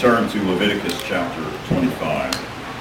turn to Leviticus chapter 25.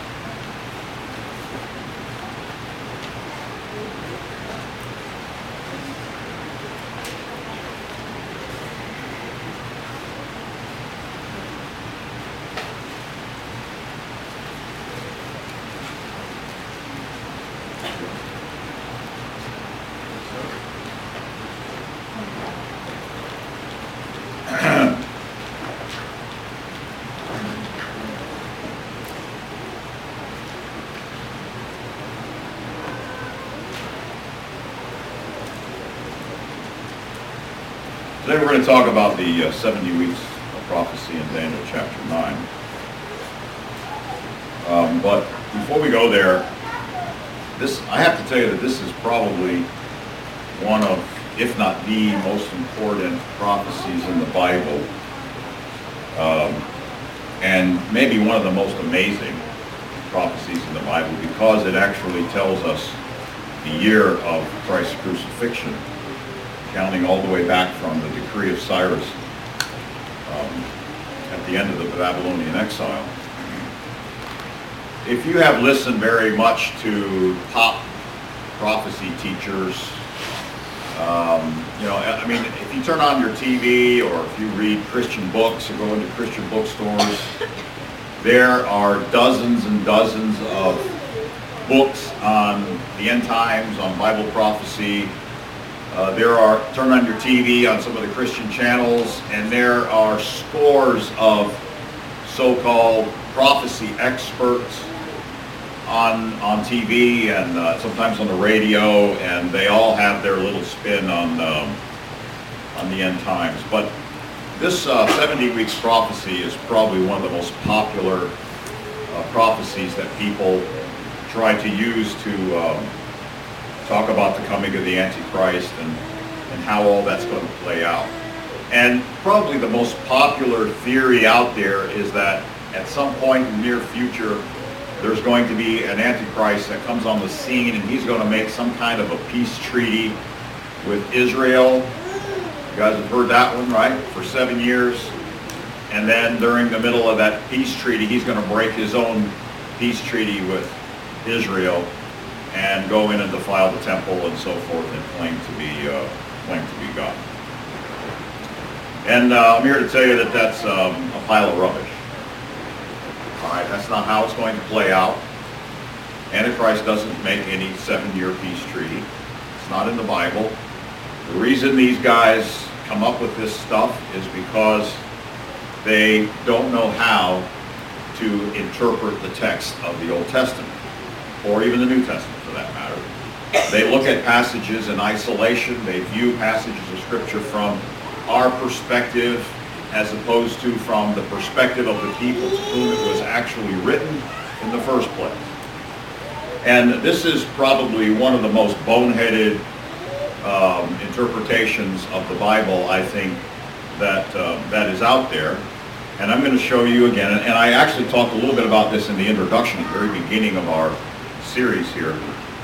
Today we're going to talk about the 70 weeks of prophecy in Daniel chapter 9. But before we go there, I have to tell you that this is probably one of, if not the most important prophecies in the Bible, and maybe one of the most amazing prophecies in the Bible, because it actually tells us the year of Christ's crucifixion, counting all the way back from the decree of Cyrus at the end of the Babylonian exile. If you have listened very much to pop prophecy teachers, if you turn on your TV or if you read Christian books or go into Christian bookstores, there are dozens and dozens of books on the end times, on Bible prophecy. Turn on your TV on some of the Christian channels, and there are scores of so-called prophecy experts on TV and sometimes on the radio, and they all have their little spin on the end times. But this 70 weeks prophecy is probably one of the most popular prophecies that people try to use to talk about the coming of the Antichrist and how all that's going to play out. And probably the most popular theory out there is that at some point in the near future, there's going to be an Antichrist that comes on the scene, and he's going to make some kind of a peace treaty with Israel. You guys have heard that one, right? For 7 years. And then during the middle of that peace treaty, he's going to break his own peace treaty with Israel and go in and defile the temple and so forth, and claim to be God. And I'm here to tell you that that's a pile of rubbish. All right, that's not how it's going to play out. Antichrist doesn't make any 7-year peace treaty. It's not in the Bible. The reason these guys come up with this stuff is because they don't know how to interpret the text of the Old Testament, or even the New Testament for that matter. They look at passages in isolation. They view passages of Scripture from our perspective as opposed to from the perspective of the people to whom it was actually written in the first place. And this is probably one of the most boneheaded interpretations of the Bible, I think, that is out there. And I'm going to show you again, and I actually talked a little bit about this in the introduction at the very beginning of our series here,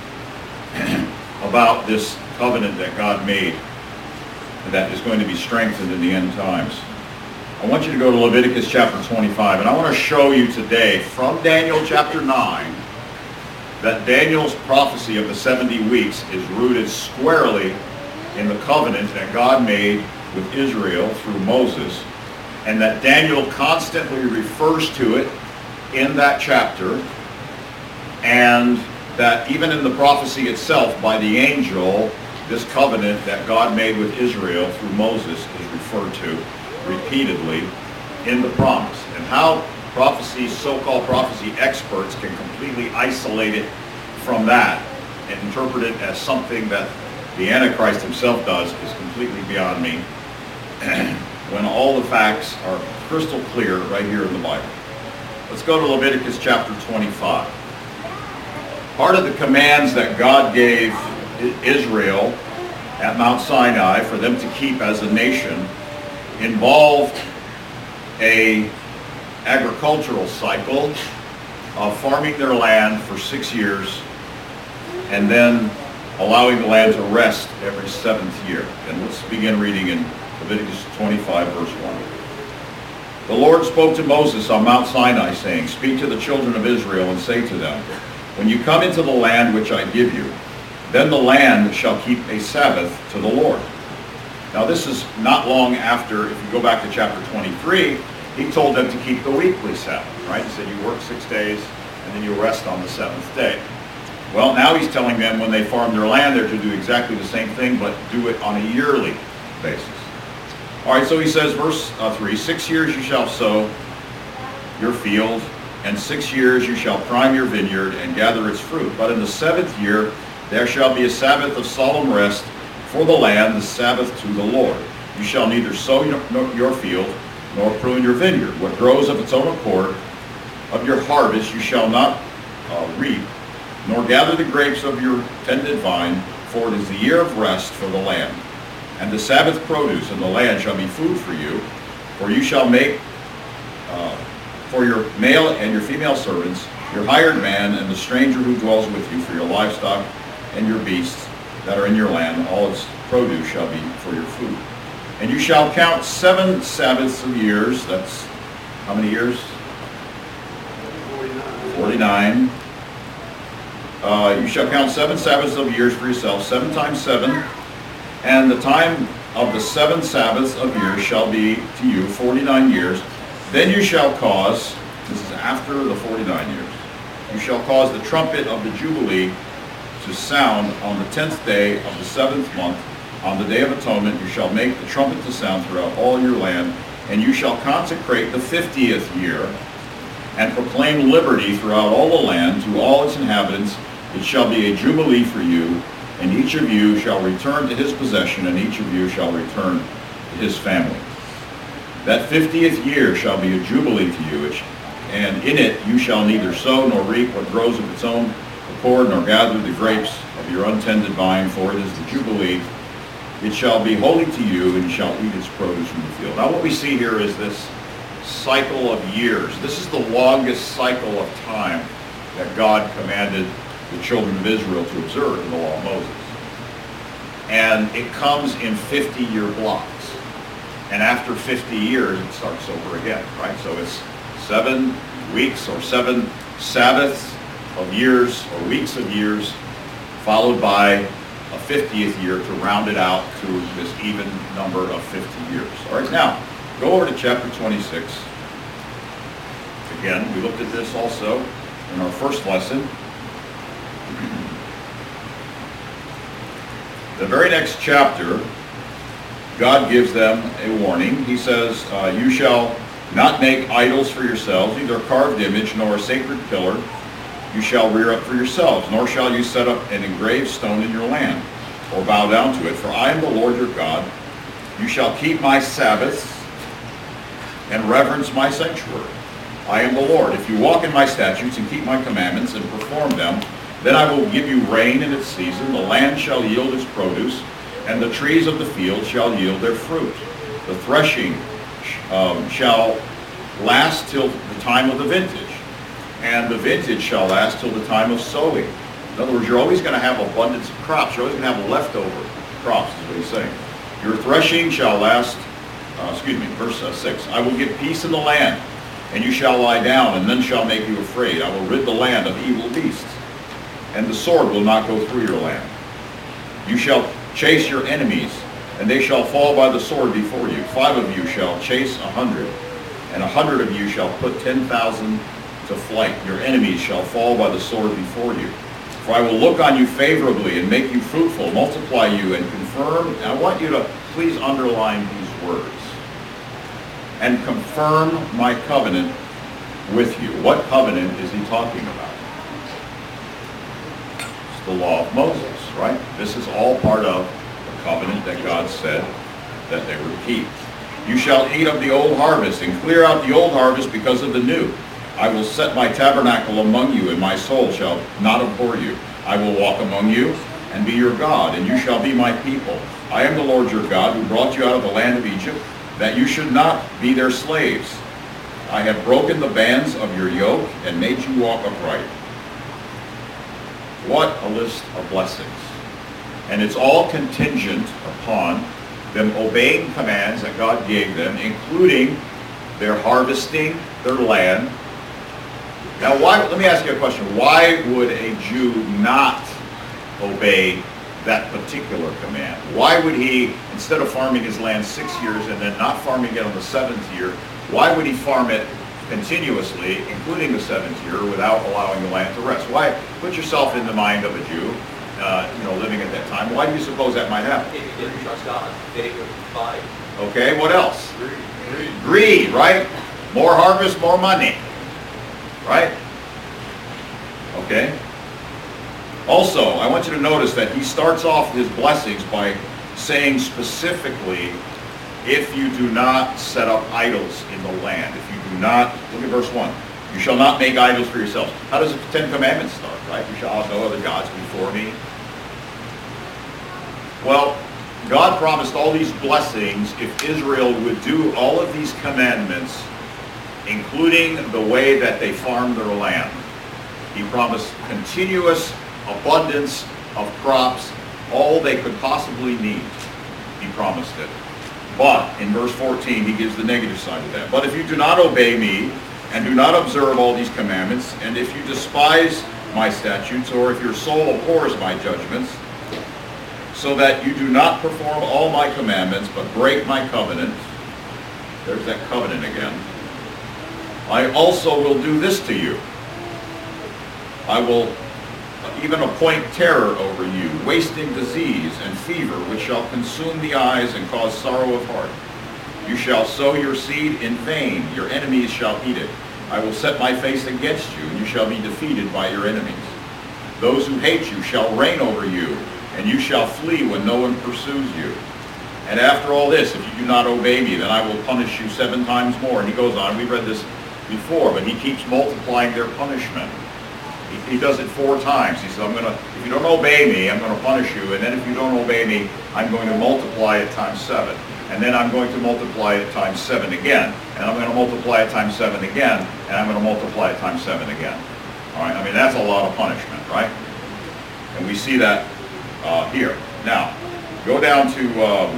about this covenant that God made that is going to be strengthened in the end times. I want you to go to Leviticus chapter 25, and I want to show you today from Daniel chapter 9 that Daniel's prophecy of the 70 weeks is rooted squarely in the covenant that God made with Israel through Moses, and that Daniel constantly refers to it in that chapter, and that even in the prophecy itself by the angel, this covenant that God made with Israel through Moses is referred to repeatedly in the promise. And how prophecy, so-called prophecy experts can completely isolate it from that and interpret it as something that the Antichrist himself does is completely beyond me, when all the facts are crystal clear right here in the Bible. Let's go to Leviticus chapter 25. Part of the commands that God gave Israel at Mount Sinai for them to keep as a nation involved a agricultural cycle of farming their land for 6 years and then allowing the land to rest every 7th year. And let's begin reading in Leviticus 25, verse 1. The Lord spoke to Moses on Mount Sinai, saying, Speak to the children of Israel and say to them, When you come into the land which I give you, then the land shall keep a Sabbath to the Lord. Now this is not long after, if you go back to chapter 23, he told them to keep the weekly Sabbath, right? He said you work 6 days and then you rest on the seventh day. Well, now he's telling them when they farm their land, they're to do exactly the same thing, but do it on a yearly basis. All right, so he says, verse 3, 6 years you shall sow your field, and 6 years you shall prime your vineyard and gather its fruit. But in the 7th year there shall be a Sabbath of solemn rest for the land, the Sabbath to the Lord. You shall neither sow your field nor prune your vineyard. What grows of its own accord of your harvest you shall not reap, nor gather the grapes of your tended vine, for it is the year of rest for the land. And the Sabbath produce in the land shall be food for you, for you shall make for your male and your female servants, your hired man, and the stranger who dwells with you, for your livestock and your beasts that are in your land, all its produce shall be for your food. And you shall count 7 Sabbaths of years. That's how many years? 49. You shall count 7 Sabbaths of years for yourself, 7 times 7. And the time of the 7 Sabbaths of years shall be to you 49 years. Then you shall cause, this is after the 49 years, you shall cause the trumpet of the Jubilee to sound on the 10th day of the 7th month. On the Day of Atonement you shall make the trumpet to sound throughout all your land, and you shall consecrate the 50th year, and proclaim liberty throughout all the land to all its inhabitants. It shall be a jubilee for you, and each of you shall return to his possession, and each of you shall return to his family. That 50th year shall be a jubilee to you, and in it you shall neither sow nor reap what grows of its own accord, nor gather the grapes of your untended vine, for it is the jubilee. It shall be holy to you, and you shall eat its produce from the field. Now what we see here is this cycle of years. This is the longest cycle of time that God commanded the children of Israel to observe in the law of Moses. And it comes in 50-year blocks. And after 50 years, it starts over again, right? So it's 7 weeks or 7 Sabbaths of years or weeks of years, followed by a 50th year to round it out to this even number of 50 years. All right, now, go over to chapter 26. Again, we looked at this also in our first lesson. The very next chapter, God gives them a warning. He says, you shall not make idols for yourselves, neither a carved image nor a sacred pillar you shall rear up for yourselves, nor shall you set up an engraved stone in your land, or bow down to it. For I am the Lord your God. You shall keep my Sabbaths and reverence my sanctuary. I am the Lord. If you walk in my statutes and keep my commandments and perform them, then I will give you rain in its season. The land shall yield its produce, and the trees of the field shall yield their fruit. The threshing shall last till the time of the vintage, and the vintage shall last till the time of sowing. In other words, you're always going to have abundance of crops. You're always going to have leftover crops, is what he's saying. Your threshing shall last, verse 6. I will give peace in the land, and you shall lie down, and none shall make you afraid. I will rid the land of evil beasts, and the sword will not go through your land. You shall chase your enemies, and they shall fall by the sword before you. 5 of you shall chase 100, and 100 of you shall put 10,000 to flight. Your enemies shall fall by the sword before you. For I will look on you favorably and make you fruitful, multiply you, and confirm. And I want you to please underline these words. And confirm my covenant with you. What covenant is he talking about? It's the law of Moses, right? This is all part of the covenant that God said that they were to keep. You shall eat of the old harvest and clear out the old harvest because of the new. I will set my tabernacle among you, and my soul shall not abhor you. I will walk among you and be your God, and you shall be my people. I am the Lord your God, who brought you out of the land of Egypt, that you should not be their slaves. I have broken the bands of your yoke and made you walk upright. What a list of blessings. And it's all contingent upon them obeying commands that God gave them, including They're harvesting their land. Now, let me ask you a question. Why would a Jew not obey that particular command? Why would he, instead of farming his land 6 years and then not farming it on the 7th year, why would he farm it continuously, including the 7th year, without allowing the land to rest? Why? Put yourself in the mind of a Jew, living at that time. Why do you suppose that might happen? If you didn't trust God, they would fight. Okay, what else? Greed, right? More harvest, more money. Right? Okay. Also, I want you to notice that he starts off his blessings by saying specifically, if you do not set up idols in the land, if you do not, look at verse 1, you shall not make idols for yourselves. How does the Ten Commandments start, right? You shall have no other gods before me. Well, God promised all these blessings if Israel would do all of these commandments, including the way that they farmed their land. He promised continuous abundance of crops, all they could possibly need. He promised it. But in verse 14, he gives the negative side of that. But if you do not obey me and do not observe all these commandments, and if you despise my statutes, or if your soul abhors my judgments, so that you do not perform all my commandments, but break my covenant, there's that covenant again, I also will do this to you. I will even appoint terror over you, wasting disease and fever, which shall consume the eyes and cause sorrow of heart. You shall sow your seed in vain. Your enemies shall eat it. I will set my face against you, and you shall be defeated by your enemies. Those who hate you shall reign over you, and you shall flee when no one pursues you. And after all this, if you do not obey me, then I will punish you 7 times more. And he goes on. We've read this before, but he keeps multiplying their punishment. He does it 4 times. He says, if you don't obey me, I'm going to punish you. And then if you don't obey me, I'm going to multiply it times 7. And then I'm going to multiply it times 7 again. And I'm going to multiply it times 7 again. And I'm going to multiply it times 7 again. All right? I mean, that's a lot of punishment, right? And we see that here. Now, go down to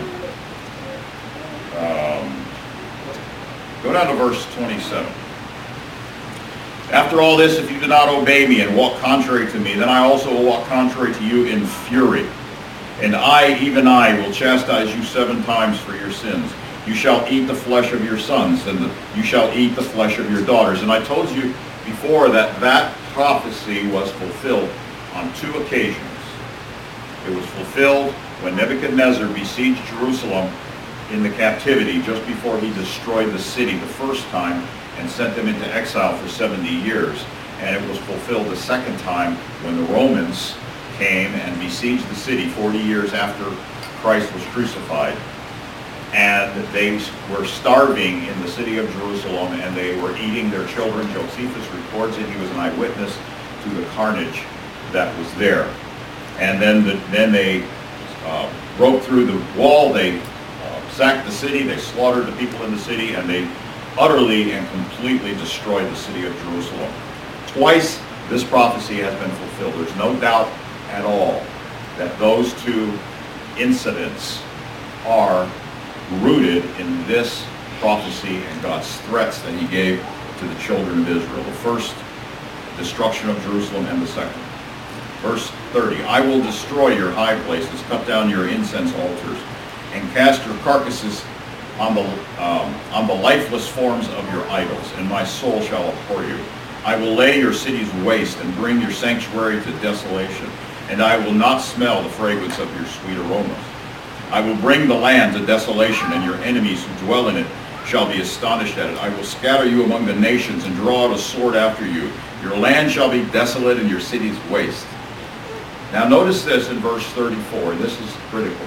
verse 27. After all this, if you do not obey me and walk contrary to me, then I also will walk contrary to you in fury. And I, even I, will chastise you 7 times for your sins. You shall eat the flesh of your sons, and you shall eat the flesh of your daughters. And I told you before that prophecy was fulfilled on 2 occasions. It was fulfilled when Nebuchadnezzar besieged Jerusalem in the captivity just before he destroyed the city the first time and sent them into exile for 70 years. And it was fulfilled the second time when the Romans came and besieged the city 40 years after Christ was crucified. And they were starving in the city of Jerusalem, and they were eating their children. Josephus records it. He was an eyewitness to the carnage that was there. And then they broke through the wall. They sacked the city. They slaughtered the people in the city, and they utterly and completely destroyed the city of Jerusalem. Twice this prophecy has been fulfilled. There's no doubt at all that those 2 incidents are rooted in this prophecy and God's threats that he gave to the children of Israel. The first, destruction of Jerusalem, and the second. Verse 30, I will destroy your high places, cut down your incense altars, and cast your carcasses on the lifeless forms of your idols, and my soul shall abhor you. I will lay your cities waste and bring your sanctuary to desolation, and I will not smell the fragrance of your sweet aromas. I will bring the land to desolation, and your enemies who dwell in it shall be astonished at it. I will scatter you among the nations and draw out a sword after you. Your land shall be desolate and your cities waste. Now notice this in verse 34. This is critical.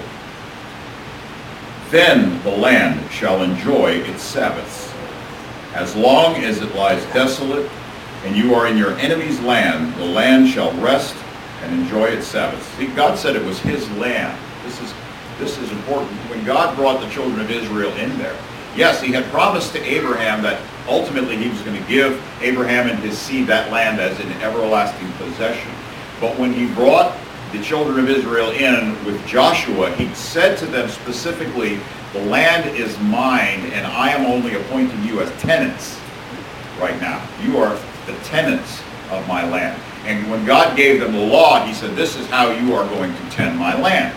Then the land shall enjoy its Sabbaths. As long as it lies desolate and you are in your enemy's land, the land shall rest and enjoy its Sabbaths. See, God said it was his land. This is important. When God brought the children of Israel in there, yes, he had promised to Abraham that ultimately he was going to give Abraham and his seed that land as an everlasting possession. But when he brought the children of Israel in with Joshua, he said to them specifically, the land is mine, and I am only appointing you as tenants right now. You are the tenants of my land. And when God gave them the law, he said, this is how you are going to tend my land.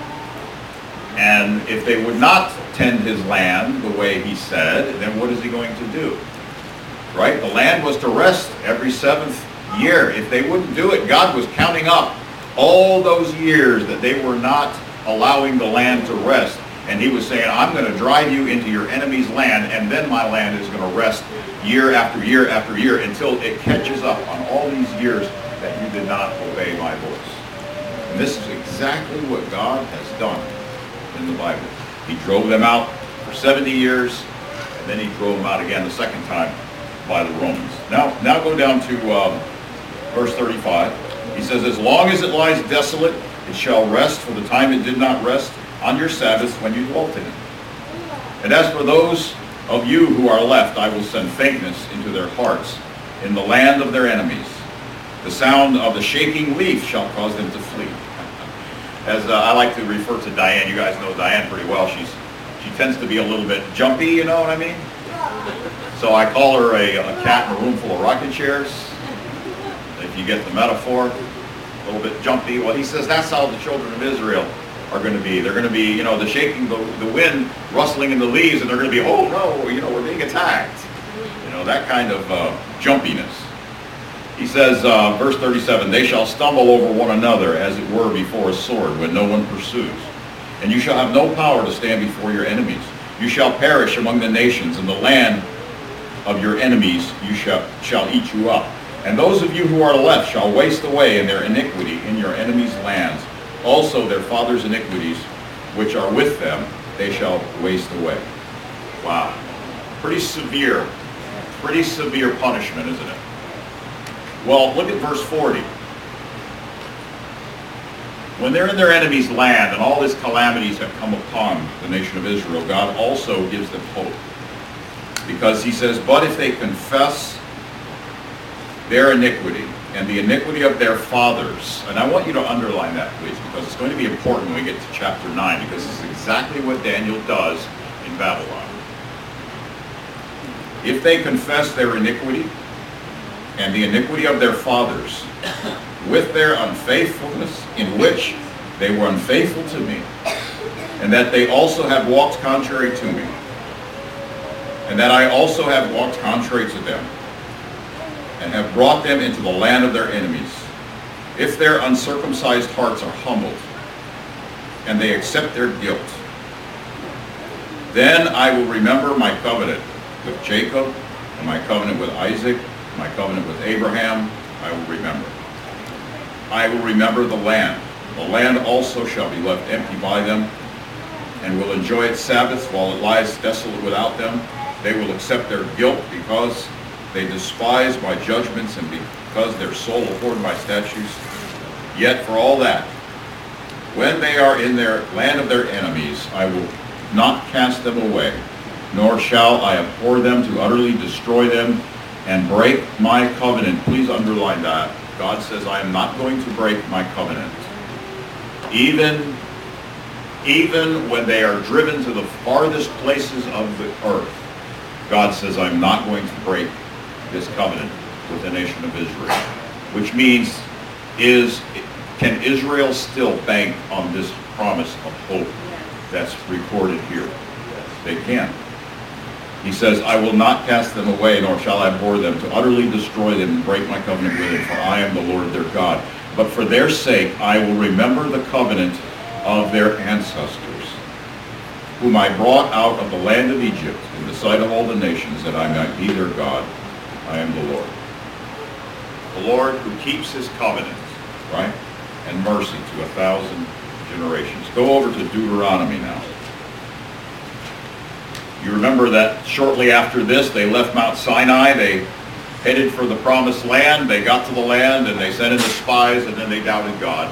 And if they would not tend his land the way he said, then what is he going to do? Right? The land was to rest every 7th year. If they wouldn't do it, God was counting up all those years that they were not allowing the land to rest. And he was saying, I'm going to drive you into your enemy's land, and then my land is going to rest year after year after year until it catches up on all these years that you did not obey my voice. And this is exactly what God has done in the Bible. He drove them out for 70 years, and then he drove them out again the second time by the Romans. Now go down to verse 35. He says, as long as it lies desolate, it shall rest for the time it did not rest on your Sabbaths when you dwelt in it. And as for those of you who are left, I will send faintness into their hearts in the land of their enemies. The sound of the shaking leaf shall cause them to flee. As I like to refer to Diane, you guys know Diane pretty well. She tends to be a little bit jumpy, you know what I mean? So I call her a cat in a room full of rocking chairs. If you get the metaphor, a little bit jumpy. Well, he says that's how the children of Israel are going to be. They're going to be, the shaking, the wind rustling in the leaves, and they're going to be, oh no, we're being attacked. That kind of jumpiness. He says, verse 37, they shall stumble over one another as it were before a sword when no one pursues. And you shall have no power to stand before your enemies. You shall perish among the nations, and the land of your enemies shall eat you up. And those of you who are left shall waste away in their iniquity in your enemies' lands. Also their fathers' iniquities, which are with them, they shall waste away. Wow. Pretty severe punishment, isn't it? Well, look at verse 40. When they're in their enemy's land and all these calamities have come upon the nation of Israel, God also gives them hope. Because he says, but if they confess their iniquity and the iniquity of their fathers, and I want you to underline that, please, because it's going to be important when we get to chapter 9, because this is exactly what Daniel does in Babylon. If they confess their iniquity and the iniquity of their fathers with their unfaithfulness, in which they were unfaithful to me, and that they also have walked contrary to me, and that I also have walked contrary to them, and have brought them into the land of their enemies, if their uncircumcised hearts are humbled, and they accept their guilt, then I will remember my covenant with Jacob, and my covenant with Isaac, my covenant with Abraham, I will remember. I will remember the land. The land also shall be left empty by them, and will enjoy its Sabbaths while it lies desolate without them. They will accept their guilt because they despise my judgments and because their soul abhorred my statutes. Yet for all that, when they are in their land of their enemies, I will not cast them away, nor shall I abhor them to utterly destroy them and break my covenant. Please underline that. God says, I am not going to break my covenant. Even when they are driven to the farthest places of the earth, God says, I'm not going to break this covenant with the nation of Israel. Which means, can Israel still bank on this promise of hope that's recorded here? They can. He says, I will not cast them away, nor shall I abhor them, to utterly destroy them and break my covenant with them, for I am the Lord their God. But for their sake I will remember the covenant of their ancestors, whom I brought out of the land of Egypt in the sight of all the nations, that I might be their God. I am the Lord. The Lord who keeps his covenant, right? And mercy to 1,000 generations. Go over to Deuteronomy now. You remember that shortly after this, they left Mount Sinai. They headed for the promised land. They got to the land and they sent in the spies, and then they doubted God.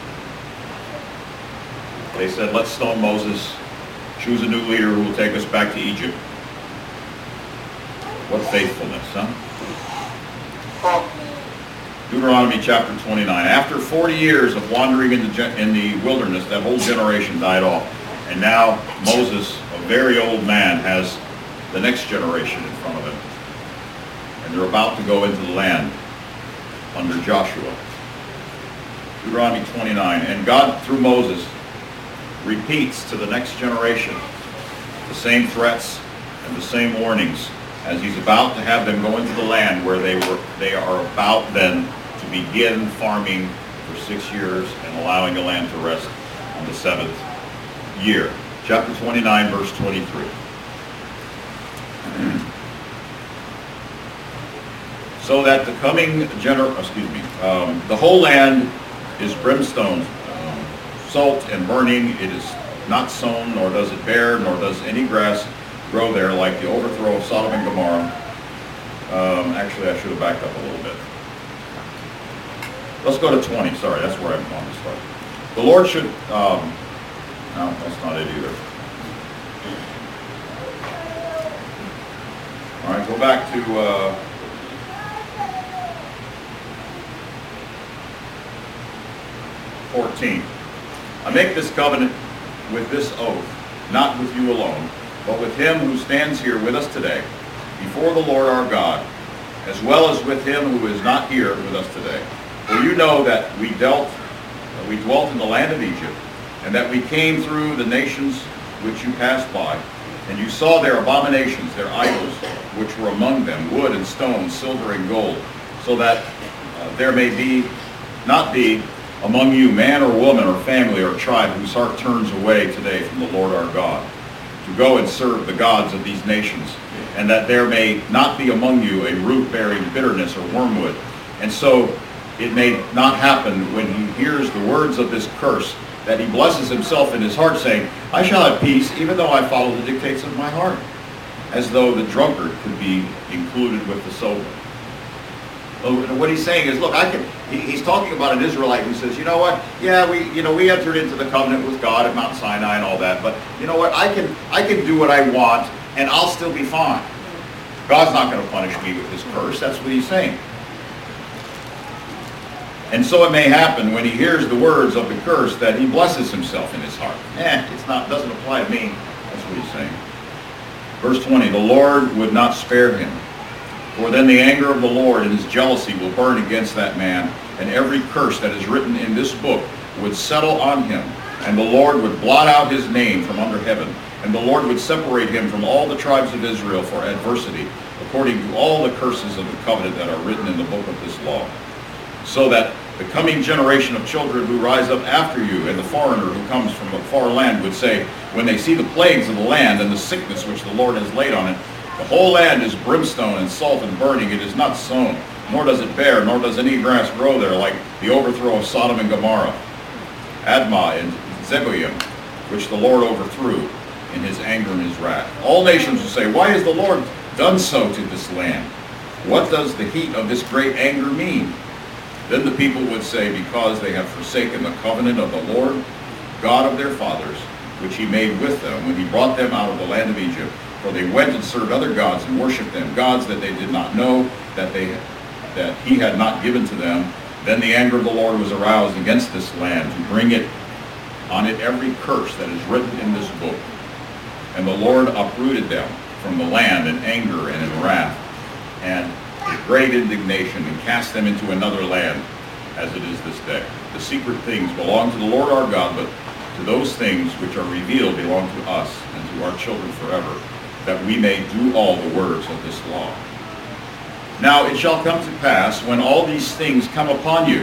They said, let's stone Moses, choose a new leader who will take us back to Egypt. What faithfulness, huh? Deuteronomy chapter 29. After 40 years of wandering in the wilderness, that whole generation died off. And now Moses, a very old man, has the next generation in front of him. And they're about to go into the land under Joshua. Deuteronomy 29. And God, through Moses, repeats to the next generation the same threats and the same warnings as he's about to have them go into the land where they are about then to begin farming for 6 years and allowing the land to rest on the 7th year. Chapter 29, verse 23. So that the coming the whole land is brimstone, salt and burning. It is not sown, nor does it bear, nor does any grass grow there, like the overthrow of Sodom and Gomorrah. Actually, I should have backed up a little bit. Let's go to 20. Sorry, that's where I want to start. The Lord should... no, that's not it either. All right, go back to... 14. I make this covenant with this oath, not with you alone, but with him who stands here with us today, before the Lord our God, as well as with him who is not here with us today. For you know that we dwelt in the land of Egypt, and that we came through the nations which you passed by, and you saw their abominations, their idols, which were among them, wood and stone, silver and gold, so that there may not be among you man or woman or family or tribe whose heart turns away today from the Lord our God, to go and serve the gods of these nations, and that there may not be among you a root bearing bitterness or wormwood. And so it may not happen when he hears the words of this curse, that he blesses himself in his heart, saying, I shall have peace, even though I follow the dictates of my heart, as though the drunkard could be included with the sober. What he's saying is, look, he's talking about an Israelite who says, you know what, yeah, we entered into the covenant with God at Mount Sinai and all that, but you know what, I can do what I want and I'll still be fine. God's not going to punish me with this curse. That's what he's saying. And so it may happen when he hears the words of the curse that he blesses himself in his heart. Doesn't apply to me. That's what he's saying. Verse 20, the Lord would not spare him. For then the anger of the Lord and his jealousy will burn against that man, and every curse that is written in this book would settle on him, and the Lord would blot out his name from under heaven, and the Lord would separate him from all the tribes of Israel for adversity, according to all the curses of the covenant that are written in the book of this law. So that the coming generation of children who rise up after you, and the foreigner who comes from a far land, would say, when they see the plagues of the land and the sickness which the Lord has laid on it, the whole land is brimstone and salt and burning. It is not sown, nor does it bear, nor does any grass grow there, like the overthrow of Sodom and Gomorrah, Admah and Zeboim, which the Lord overthrew in his anger and his wrath. All nations will say, why has the Lord done so to this land? What does the heat of this great anger mean? Then the people would say, because they have forsaken the covenant of the Lord, God of their fathers, which he made with them when he brought them out of the land of Egypt. For they went and served other gods and worshipped them, gods that they did not know, that he had not given to them. Then the anger of the Lord was aroused against this land, to bring on it every curse that is written in this book. And the Lord uprooted them from the land in anger and in wrath, and with great indignation, and cast them into another land, as it is this day. The secret things belong to the Lord our God, but to those things which are revealed belong to us and to our children forever, that we may do all the words of this law. Now it shall come to pass, when all these things come upon you.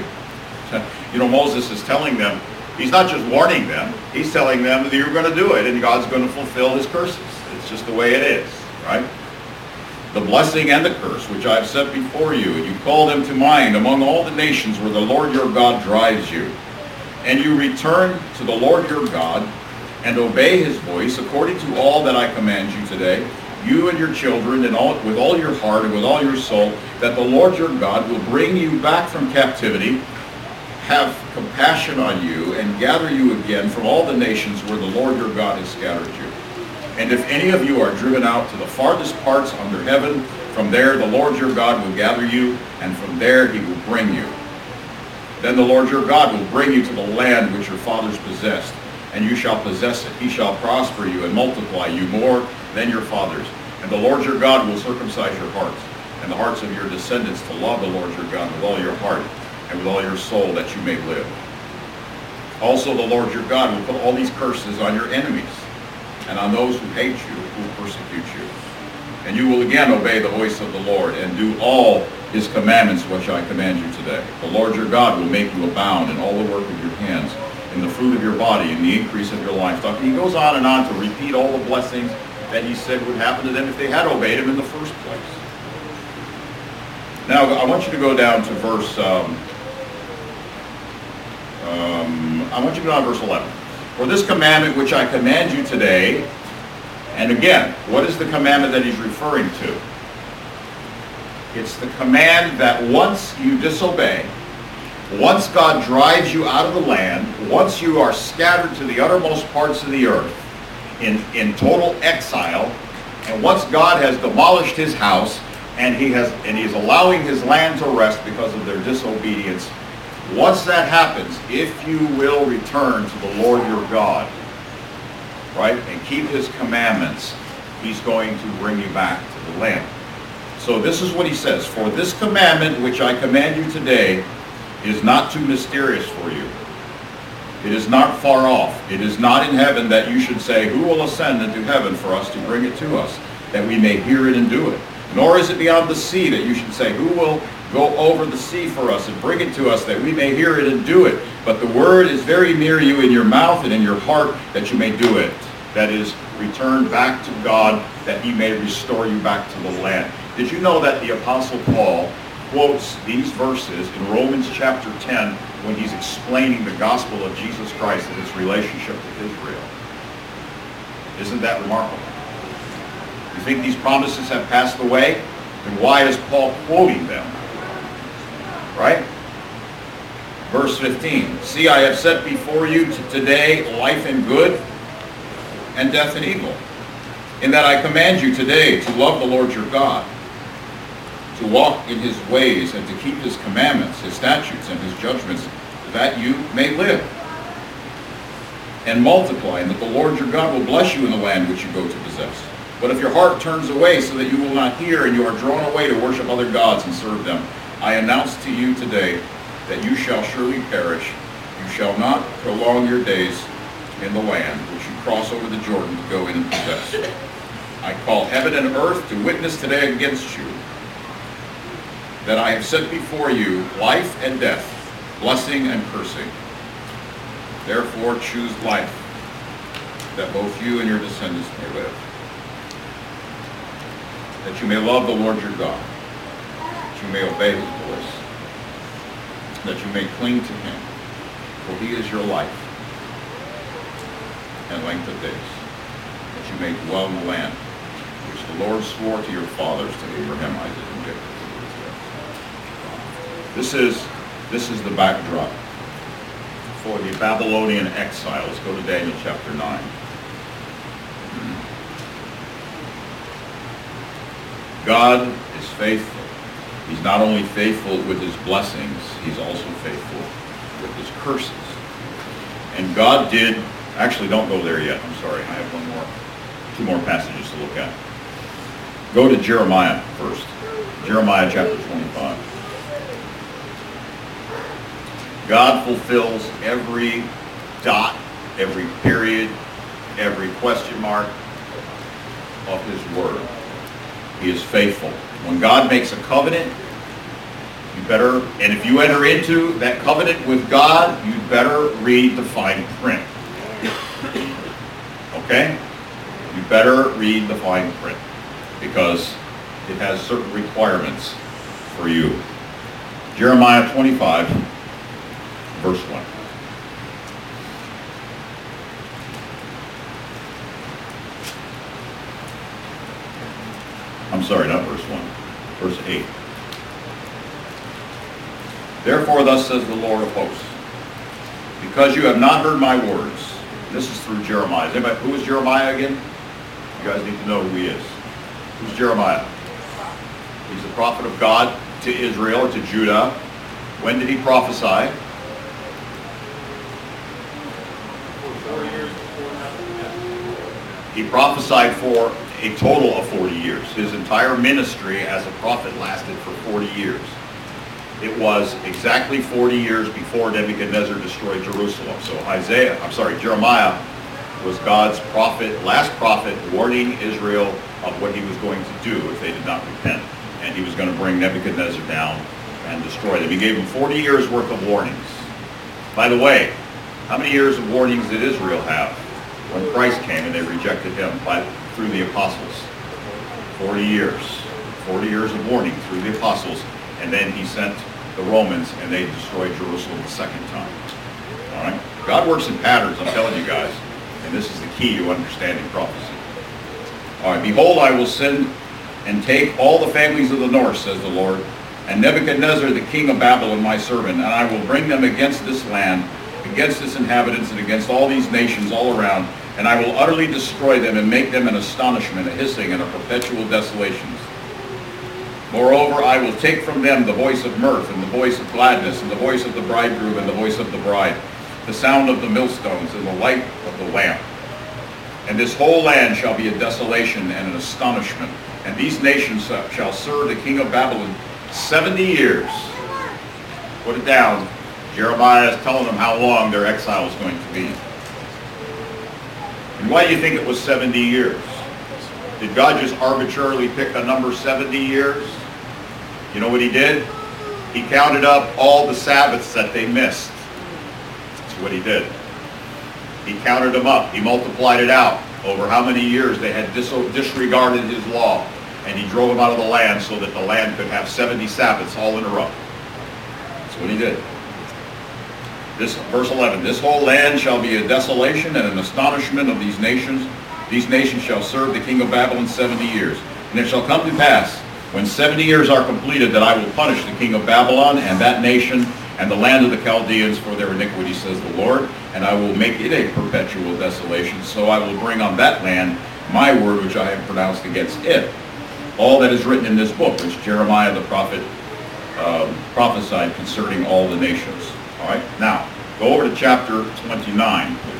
Moses is telling them, he's not just warning them, he's telling them that you're going to do it, and God's going to fulfill his curses. It's just the way it is, right? The blessing and the curse which I have set before you, and you call them to mind among all the nations where the Lord your God drives you. And you return to the Lord your God, and obey his voice according to all that I command you today, you and your children, and with all your heart and with all your soul, that the Lord your God will bring you back from captivity, have compassion on you, and gather you again from all the nations where the Lord your God has scattered you. And if any of you are driven out to the farthest parts under heaven, from there the Lord your God will gather you, and from there he will bring you. Then the Lord your God will bring you to the land which your fathers possessed, and you shall possess it. He shall prosper you and multiply you more than your fathers. And the Lord your God will circumcise your hearts and the hearts of your descendants to love the Lord your God with all your heart and with all your soul, that you may live. Also the Lord your God will put all these curses on your enemies and on those who hate you, who persecute you. And you will again obey the voice of the Lord and do all his commandments which I command you today. The Lord your God will make you abound in all the work of your hands, in the fruit of your body, in the increase of your livestock. And he goes on and on to repeat all the blessings that he said would happen to them if they had obeyed him in the first place. Now, I want you to go down to verse 11. For this commandment which I command you today, and again, what is the commandment that he's referring to? It's the command that once you disobey, once God drives you out of the land, once you are scattered to the uttermost parts of the earth in total exile, and once God has demolished his house and he's allowing his land to rest because of their disobedience, once that happens, if you will return to the Lord your God, right, and keep his commandments, he's going to bring you back to the land. So this is what he says: for this commandment which I command you today is not too mysterious for you. It is not far off. It is not in heaven, that you should say, who will ascend into heaven for us to bring it to us, that we may hear it and do it. Nor is it beyond the sea, that you should say, who will go over the sea for us and bring it to us, that we may hear it and do it. But the word is very near you, in your mouth and in your heart, that you may do it. That is, return back to God, that he may restore you back to the land. Did you know that the Apostle Paul quotes these verses in Romans chapter 10 when he's explaining the gospel of Jesus Christ and its relationship with Israel? Isn't that remarkable? You think these promises have passed away? Then why is Paul quoting them? Right? Verse 15, see, I have set before you today life and good, and death and evil, in that I command you today to love the Lord your God, to walk in his ways, and to keep his commandments, his statutes, and his judgments, that you may live and multiply, and that the Lord your God will bless you in the land which you go to possess. But if your heart turns away so that you will not hear, and you are drawn away to worship other gods and serve them, I announce to you today that you shall surely perish. You shall not prolong your days in the land which you cross over the Jordan to go in and possess. I call heaven and earth to witness today against you, that I have set before you life and death, blessing and cursing. Therefore choose life, that both you and your descendants may live, that you may love the Lord your God, that you may obey his voice, that you may cling to him, for he is your life and length of days, that you may dwell in the land which the Lord swore to your fathers, to Abraham, Isaac, and Jacob. This is the backdrop for the Babylonian exile. Let's go to Daniel chapter 9. God is faithful. He's not only faithful with his blessings, he's also faithful with his curses. And God did, actually don't go there yet, I'm sorry, I have two more passages to look at. Go to Jeremiah first. Jeremiah chapter 25. God fulfills every dot, every period, every question mark of his word. He is faithful. When God makes a covenant, you better, and if you enter into that covenant with God, you better read the fine print. Okay? You better read the fine print, because it has certain requirements for you. Jeremiah 25, verse 1. I'm sorry, not verse 1. Verse 8. Therefore thus says the Lord of hosts, because you have not heard my words. This is through Jeremiah. Who is Jeremiah again? You guys need to know who he is. Who's Jeremiah? He's the prophet of God to Israel, or to Judah. When did he prophesy? He prophesied for a total of 40 years. His entire ministry as a prophet lasted for 40 years. It was exactly 40 years before Nebuchadnezzar destroyed Jerusalem. So Jeremiah was God's prophet, last prophet, warning Israel of what he was going to do if they did not repent. And he was going to bring Nebuchadnezzar down and destroy them. He gave them 40 years worth of warnings. By the way, how many years of warnings did Israel have when Christ came and they rejected him through the apostles? 40 years. 40 years of warning through the apostles. And then he sent the Romans and they destroyed Jerusalem the second time. All right? God works in patterns, I'm telling you guys. And this is the key to understanding prophecy. All right, behold, I will send and take all the families of the north, says the Lord, and Nebuchadnezzar, the king of Babylon, my servant, and I will bring them against this land, against its inhabitants, and against all these nations all around, and I will utterly destroy them and make them an astonishment, a hissing, and a perpetual desolation. Moreover, I will take from them the voice of mirth, and the voice of gladness, and the voice of the bridegroom, and the voice of the bride, the sound of the millstones, and the light of the lamp. And this whole land shall be a desolation and an astonishment, and these nations shall serve the king of Babylon 70 years. Put it down. Jeremiah is telling them how long their exile is going to be. And why do you think it was 70 years? Did God just arbitrarily pick a number 70 years? You know what he did? He counted up all the Sabbaths that they missed. That's what he did. He counted them up. He multiplied it out over how many years they had disregarded his law. And he drove them out of the land so that the land could have 70 Sabbaths all in a row. That's what he did. Verse 11, this whole land shall be a desolation and an astonishment of these nations. These nations shall serve the king of Babylon 70 years. And it shall come to pass, when 70 years are completed, that I will punish the king of Babylon and that nation and the land of the Chaldeans for their iniquity, says the Lord. And I will make it a perpetual desolation. So I will bring on that land my word which I have pronounced against it. All that is written in this book, which Jeremiah the prophet prophesied concerning all the nations. All right, now go over to chapter 29, please.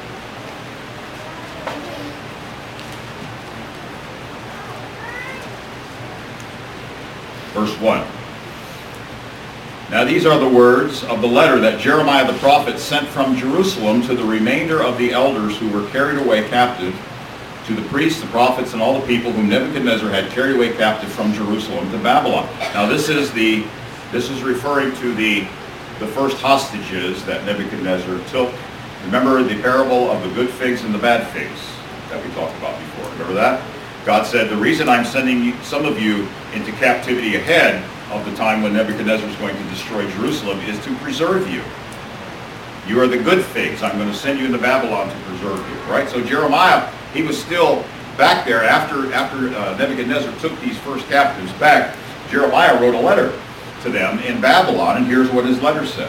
Verse 1. Now these are the words of the letter that Jeremiah the prophet sent from Jerusalem to the remainder of the elders who were carried away captive, to the priests, the prophets, and all the people whom Nebuchadnezzar had carried away captive from Jerusalem to Babylon. Now this is referring to the first hostages that Nebuchadnezzar took. Remember the parable of the good figs and the bad figs that we talked about before. Remember that? God said, the reason I'm sending some of you into captivity ahead of the time when Nebuchadnezzar is going to destroy Jerusalem is to preserve you. You are the good figs. I'm going to send you into Babylon to preserve you. Right? So Jeremiah, he was still back there after Nebuchadnezzar took these first captives back. Jeremiah wrote a letter to them in Babylon, and here's what his letter said.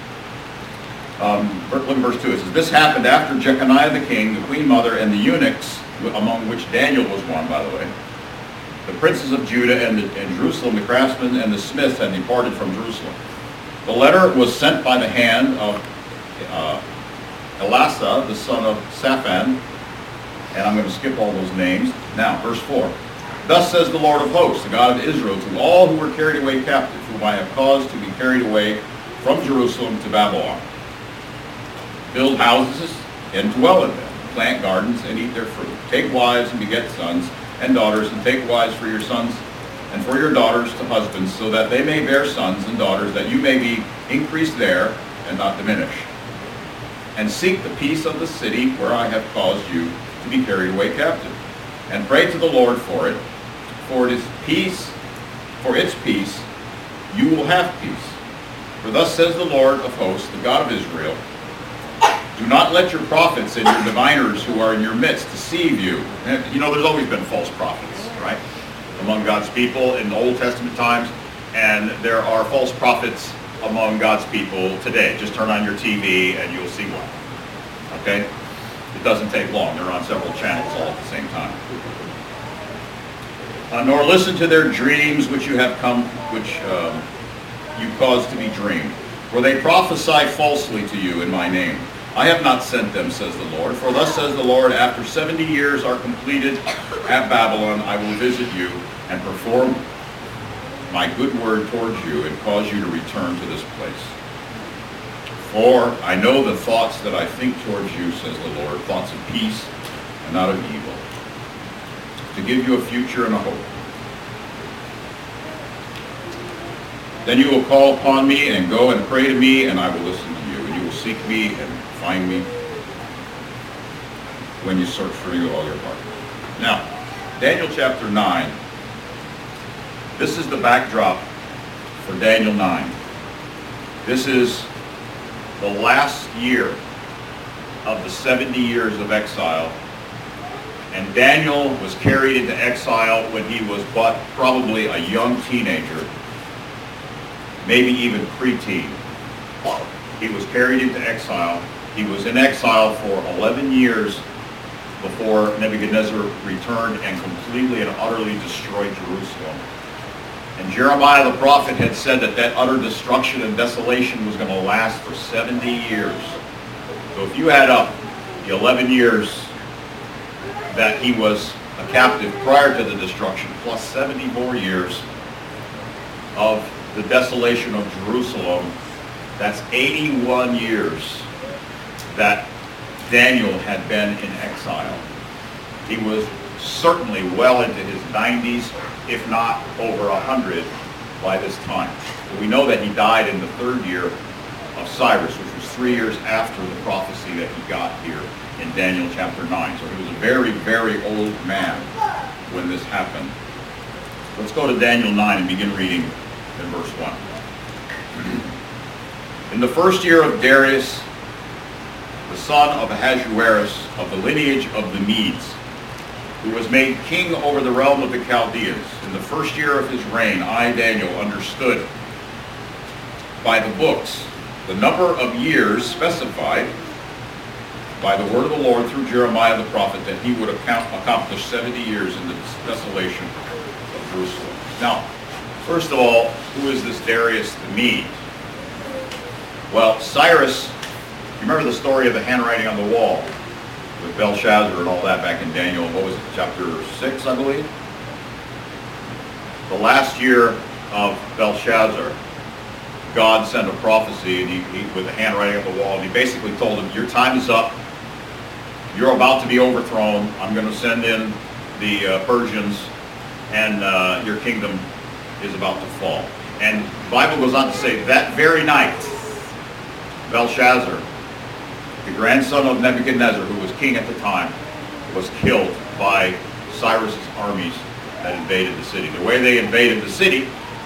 Look at verse 2. It says, this happened after Jeconiah the king, the queen mother, and the eunuchs, among which Daniel was one, by the way. The princes of Judah and Jerusalem, the craftsmen and the smiths, had departed from Jerusalem. The letter was sent by the hand of Elasah, the son of Shaphan, and I'm going to skip all those names. Now, verse 4. Thus says the Lord of hosts, the God of Israel, to all who were carried away captive, whom I have caused to be carried away from Jerusalem to Babylon. Build houses and dwell in them. Plant gardens and eat their fruit. Take wives and beget sons and daughters, and take wives for your sons and for your daughters to husbands, so that they may bear sons and daughters, that you may be increased there and not diminished. And seek the peace of the city where I have caused you to be carried away captive. And pray to the Lord for it, for it is peace, for its peace you will have peace. For thus says the Lord of hosts, the God of Israel, do not let your prophets and your diviners who are in your midst deceive you. And, you know, there's always been false prophets, right, among God's people in the Old Testament times, and there are false prophets among God's people today. Just turn on your TV and you'll see one. Okay? It doesn't take long. They're on several channels all at the same time. Nor listen to their dreams which you caused to be dreamed. For they prophesy falsely to you in my name. I have not sent them, says the Lord. For thus says the Lord, after 70 years are completed at Babylon, I will visit you and perform my good word towards you and cause you to return to this place. For I know the thoughts that I think towards you, says the Lord, thoughts of peace and not of evil, to give you a future and a hope. Then you will call upon me and go and pray to me, and I will listen to you. And you will seek me and find me when you search for me with all your heart. Now, Daniel chapter 9. This is the backdrop for Daniel 9. This is the last year of the 70 years of exile. And Daniel was carried into exile when he was but probably a young teenager, maybe even preteen. He was carried into exile. He was in exile for 11 years before Nebuchadnezzar returned and completely and utterly destroyed Jerusalem. And Jeremiah the prophet had said that that utter destruction and desolation was going to last for 70 years. So if you add up the 11 years that he was a captive prior to the destruction, plus 70 more years of the desolation of Jerusalem, that's 81 years that Daniel had been in exile. He was certainly well into his 90s, if not over 100 by this time. But we know that he died in the 3rd year of Cyrus, which was 3 years after the prophecy that he got here in Daniel chapter 9. So he was a very, very old man when this happened. Let's go to Daniel 9 and begin reading in verse 1. In the 1st year of Darius, the son of Ahasuerus, of the lineage of the Medes, who was made king over the realm of the Chaldeans, in the 1st year of his reign, I, Daniel, understood by the books the number of years specified by the word of the Lord through Jeremiah the prophet, that he would accomplish 70 years in the desolation of Jerusalem. Now, first of all, who is this Darius the Mede? Well, Cyrus, you remember the story of the handwriting on the wall with Belshazzar and all that back in Daniel, what was it, chapter 6, I believe? The last year of Belshazzar, God sent a prophecy, and he with the handwriting on the wall, and he basically told him, your time is up. You're about to be overthrown. I'm going to send in the Persians, and your kingdom is about to fall. And the Bible goes on to say, that very night, Belshazzar, the grandson of Nebuchadnezzar, who was king at the time, was killed by Cyrus's armies that invaded the city. The way they invaded the city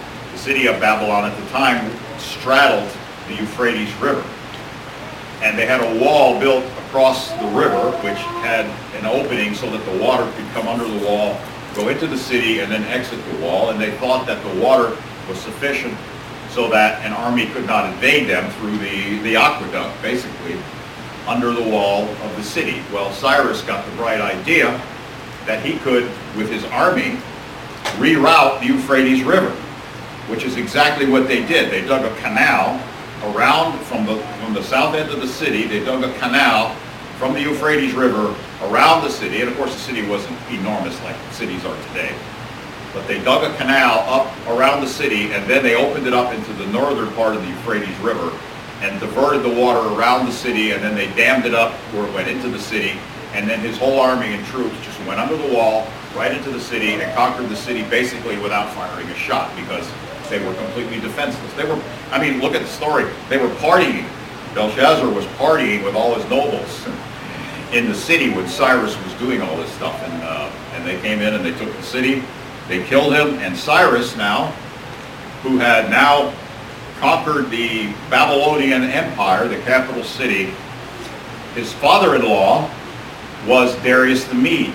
of Babylon at the time straddled the Euphrates River. And they had a wall built across the river, which had an opening so that the water could come under the wall, go into the city, and then exit the wall. And they thought that the water was sufficient so that an army could not invade them through the aqueduct, basically, under the wall of the city. Well, Cyrus got the bright idea that he could, with his army, reroute the Euphrates River, which is exactly what they did. They dug a canal around from the south end of the city. They dug a canal from the Euphrates River around the city, and of course the city wasn't enormous like cities are today. But they dug a canal up around the city, and then they opened it up into the northern part of the Euphrates River and diverted the water around the city, and then they dammed it up where it went into the city, and then his whole army and troops just went under the wall, right into the city, and conquered the city basically without firing a shot, because they were completely defenseless. I mean, look at the story. They were partying. Belshazzar was partying with all his nobles in the city when Cyrus was doing all this stuff, and they came in and they took the city. They killed him, and Cyrus now, who had now conquered the Babylonian Empire, the capital city, his father-in-law was Darius the Mede.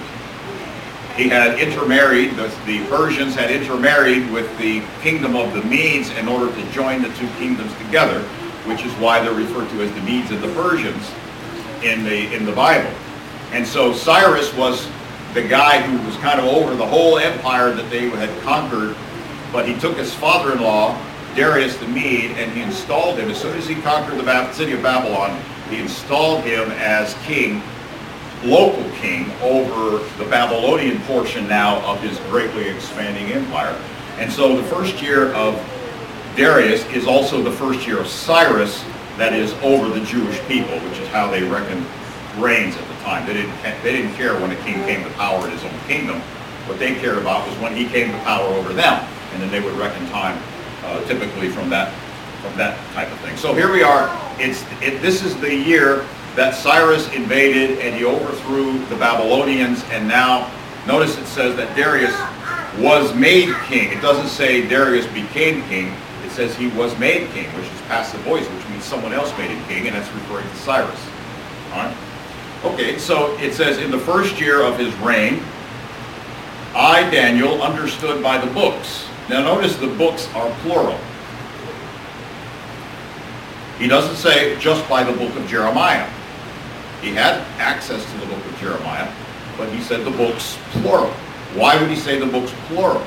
He had intermarried, the Persians had intermarried with the kingdom of the Medes in order to join the two kingdoms together, which is why they're referred to as the Medes and the Persians in the Bible. And so Cyrus was the guy who was kind of over the whole empire that they had conquered, but he took his father-in-law, Darius the Mede, and he installed him. As soon as he conquered the city of Babylon, he installed him as king, local king, over the Babylonian portion now of his greatly expanding empire. And so the first year of Darius is also the first year of Cyrus, that is over the Jewish people, which is how they reckoned reigns at the time. They didn't care when a king came to power in his own kingdom. What they cared about was when he came to power over them, and then they would reckon time typically from that type of thing. So here we are. This is the year that Cyrus invaded and he overthrew the Babylonians, and now notice it says that Darius was made king. It doesn't say Darius became king. It says he was made king, which is passive voice, which means someone else made him king, and that's referring to Cyrus. All right? Okay, so it says, in the first year of his reign, I, Daniel, understood by the books. Now notice the books are plural. He doesn't say just by the book of Jeremiah. He had access to the book of Jeremiah, but he said the books plural. Why would he say the books plural?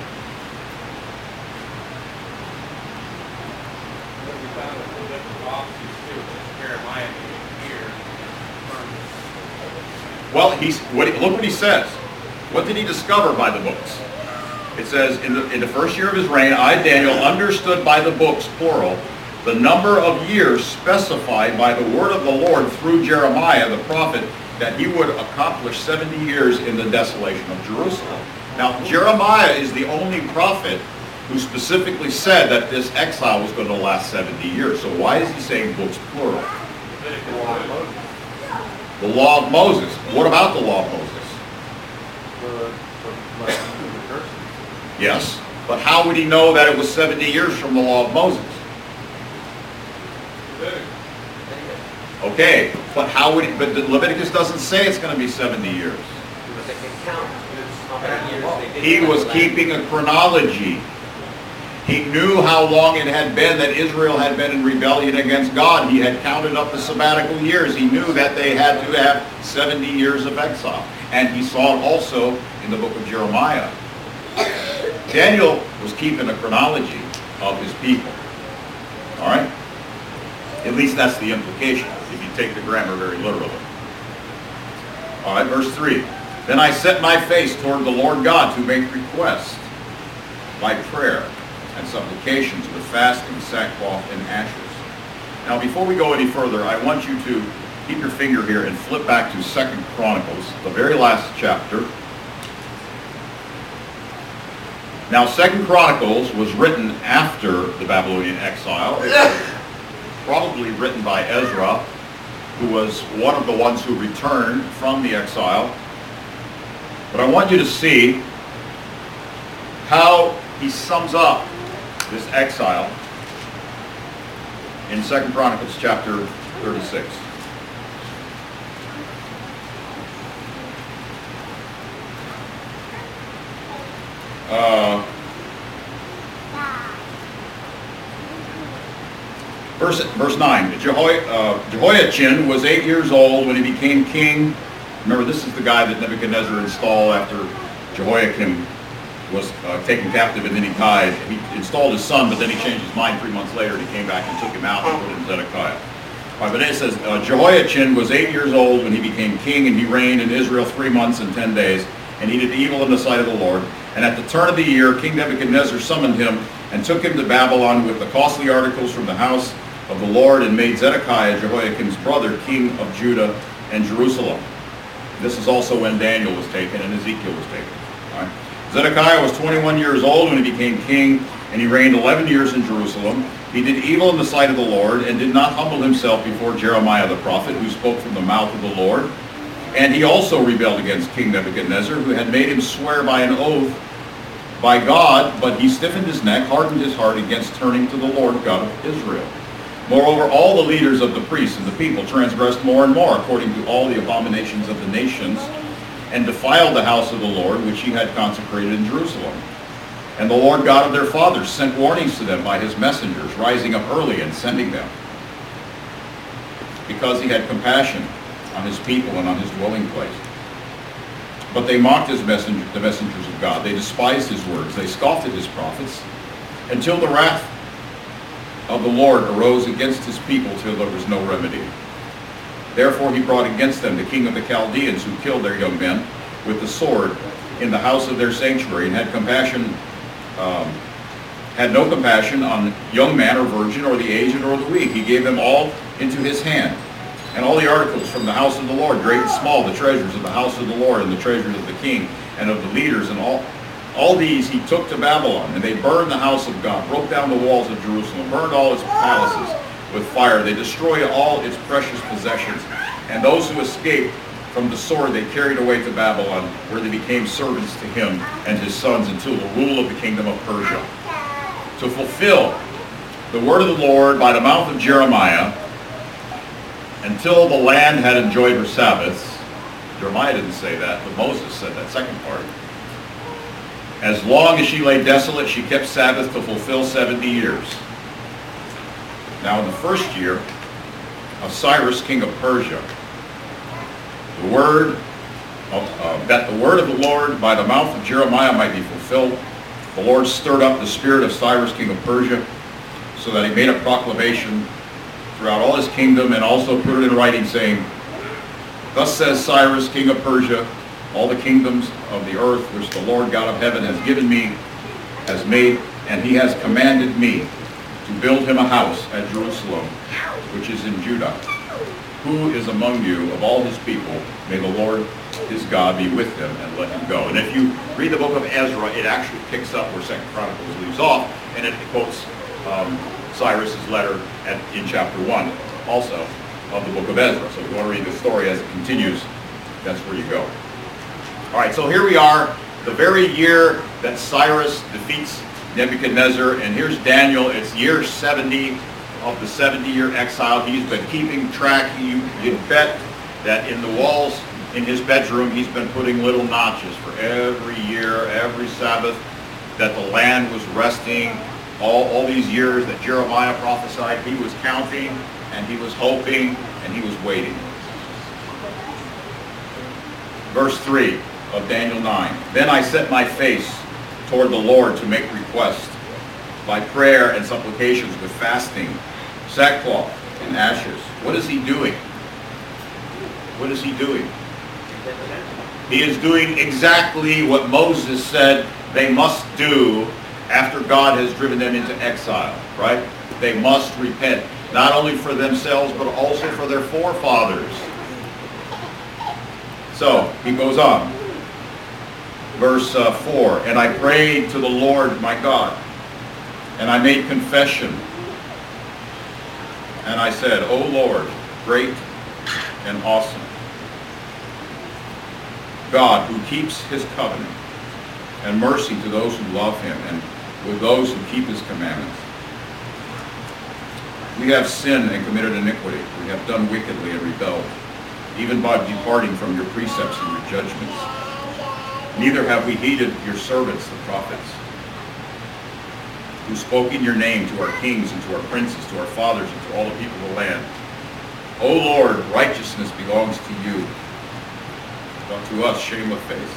Well, look what he says. What did he discover by the books? It says, in the first year of his reign, I, Daniel, understood by the books, plural, the number of years specified by the word of the Lord through Jeremiah the prophet, that he would accomplish 70 years in the desolation of Jerusalem. Now, Jeremiah is the only prophet who specifically said that this exile was going to last 70 years. So why is he saying books plural? The law of Moses. What about the law of Moses? Yes, but how would he know that it was 70 years from the law of Moses? Okay, but but Leviticus doesn't say it's going to be 70 years. But they can count how many years they did. He was keeping a chronology. He knew how long it had been that Israel had been in rebellion against God. He had counted up the sabbatical years. He knew that they had to have 70 years of exile. And he saw it also in the book of Jeremiah. Daniel was keeping a chronology of his people. All right? At least that's the implication, if you take the grammar very literally. All right, verse 3. Then I set my face toward the Lord God to make request by prayer and supplications with fasting, sackcloth, and ashes. Now, before we go any further, I want you to keep your finger here and flip back to 2 Chronicles, the very last chapter. Now, 2 Chronicles was written after the Babylonian exile. It was probably written by Ezra, who was one of the ones who returned from the exile. But I want you to see how he sums up this exile in 2 Chronicles chapter 36. Verse 9, Jehoiachin was 8 years old when he became king. Remember, this is the guy that Nebuchadnezzar installed after Jehoiakim was taken captive and then he died. He installed his son, but then he changed his mind 3 months later and he came back and took him out and put in Zedekiah. All right, but it says, Jehoiachin was 8 years old when he became king, and he reigned in Israel 3 months and 10 days, and he did evil in the sight of the Lord. And at the turn of the year, King Nebuchadnezzar summoned him and took him to Babylon with the costly articles from the house of the Lord, and made Zedekiah, Jehoiakim's brother, king of Judah and Jerusalem. This is also when Daniel was taken and Ezekiel was taken. All right. Zedekiah was 21 years old when he became king, and he reigned 11 years in Jerusalem. He did evil in the sight of the Lord, and did not humble himself before Jeremiah the prophet, who spoke from the mouth of the Lord. And he also rebelled against King Nebuchadnezzar, who had made him swear by an oath by God, but he stiffened his neck, hardened his heart against turning to the Lord God of Israel. Moreover, all the leaders of the priests and the people transgressed more and more, according to all the abominations of the nations, and defiled the house of the Lord, which he had consecrated in Jerusalem. And the Lord God of their fathers sent warnings to them by his messengers, rising up early and sending them, because he had compassion on his people and on his dwelling place. But they mocked the messengers of God. They despised his words. They scoffed at his prophets, until the wrath of the Lord arose against his people till there was no remedy. Therefore he brought against them the king of the Chaldeans, who killed their young men with the sword in the house of their sanctuary, and had no compassion on young man or virgin, or the aged or the weak. He gave them all into his hand, and all the articles from the house of the Lord, great and small, the treasures of the house of the Lord, and the treasures of the king, and of the leaders, and all these he took to Babylon. And they burned the house of God, broke down the walls of Jerusalem, burned all its palaces with fire. They destroyed all its precious possessions. And those who escaped from the sword they carried away to Babylon, where they became servants to him and his sons until the rule of the kingdom of Persia. To fulfill the word of the Lord by the mouth of Jeremiah, until the land had enjoyed her Sabbaths. Jeremiah didn't say that, but Moses said that second part. As long as she lay desolate, she kept Sabbath to fulfill 70 years. Now in the first year of Cyrus, king of Persia, that the word of the Lord by the mouth of Jeremiah might be fulfilled, the Lord stirred up the spirit of Cyrus, king of Persia, so that he made a proclamation throughout all his kingdom, and also put it in writing, saying, Thus says Cyrus, king of Persia, all the kingdoms of the earth which the Lord God of heaven has given me, has made, and he has commanded me to build him a house at Jerusalem, which is in Judah. Who is among you of all his people? May the Lord his God be with him, and let him go. And if you read the book of Ezra, it actually picks up where 2 Chronicles leaves off, and it quotes Cyrus's letter in chapter 1, also of the book of Ezra. So if you want to read the story as it continues, that's where you go. All right, so here we are, the very year that Cyrus defeats Nebuchadnezzar, and here's Daniel. It's year 70 of the 70-year exile. He's been keeping track. You bet that in the walls in his bedroom, he's been putting little notches for every year, every Sabbath, that the land was resting. All these years that Jeremiah prophesied, he was counting, and he was hoping, and he was waiting. Verse 3 of Daniel 9. Then I set my face toward the Lord to make request by prayer and supplications with fasting, sackcloth and ashes. What is he doing? What is he doing? He is doing exactly what Moses said they must do after God has driven them into exile, right? They must repent, not only for themselves, but also for their forefathers. So, he goes on. Verse 4, And I prayed to the Lord my God, and I made confession. And I said, O Lord, great and awesome, God who keeps his covenant and mercy to those who love him and with those who keep his commandments. We have sinned and committed iniquity. We have done wickedly and rebelled, even by departing from your precepts and your judgments. Neither have we heeded your servants, the prophets, who spoke in your name to our kings and to our princes, to our fathers, and to all the people of the land. O Lord, righteousness belongs to you, but to us shame of face.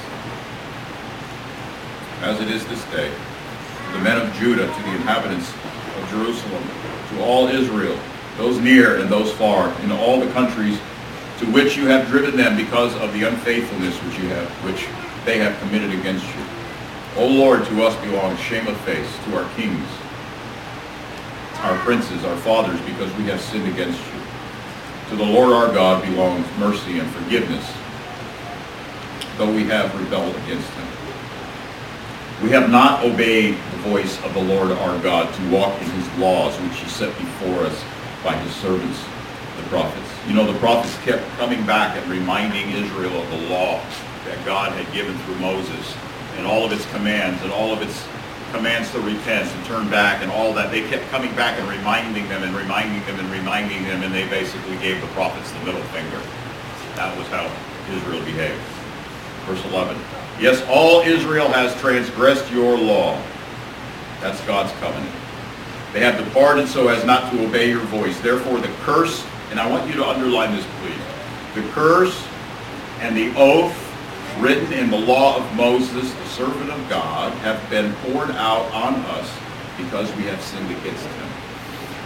As it is this day, to the men of Judah, to the inhabitants of Jerusalem, to all Israel, those near and those far, in all the countries to which you have driven them because of the unfaithfulness which they have committed against you. O Lord, to us belongs shame of face, to our kings, our princes, our fathers, because we have sinned against you. To the Lord our God belongs mercy and forgiveness, though we have rebelled against him. We have not obeyed the voice of the Lord our God to walk in his laws, which he set before us by his servants, the prophets. You know, the prophets kept coming back and reminding Israel of the law that God had given through Moses, and all of its commands, and all of its commands to repent and turn back, and all that. They kept coming back and reminding them and reminding them and reminding them, and they basically gave the prophets the middle finger. That was how Israel behaved. Verse 11. Yes, all Israel has transgressed your law. That's God's covenant. They have departed so as not to obey your voice. Therefore the curse, and I want you to underline this, please. The curse and the oath written in the law of Moses, the servant of God, have been poured out on us because we have sinned against him.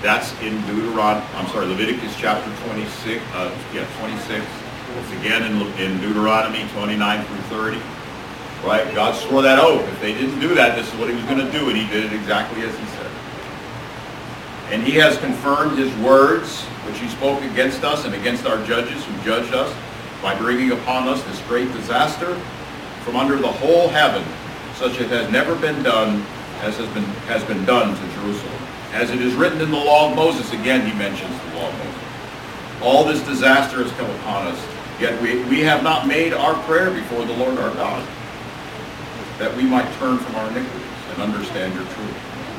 That's in Leviticus chapter 26. 26. It's again in Deuteronomy 29 through 30. Right? God swore that oath. If they didn't do that, this is what he was going to do, and he did it exactly as he said. And he has confirmed his words, which he spoke against us and against our judges who judged us, by bringing upon us this great disaster from under the whole heaven, such as has never been done, as has been done to Jerusalem. As it is written in the law of Moses, again he mentions the law of Moses. All this disaster has come upon us, yet we have not made our prayer before the Lord our God, that we might turn from our iniquities and understand your truth.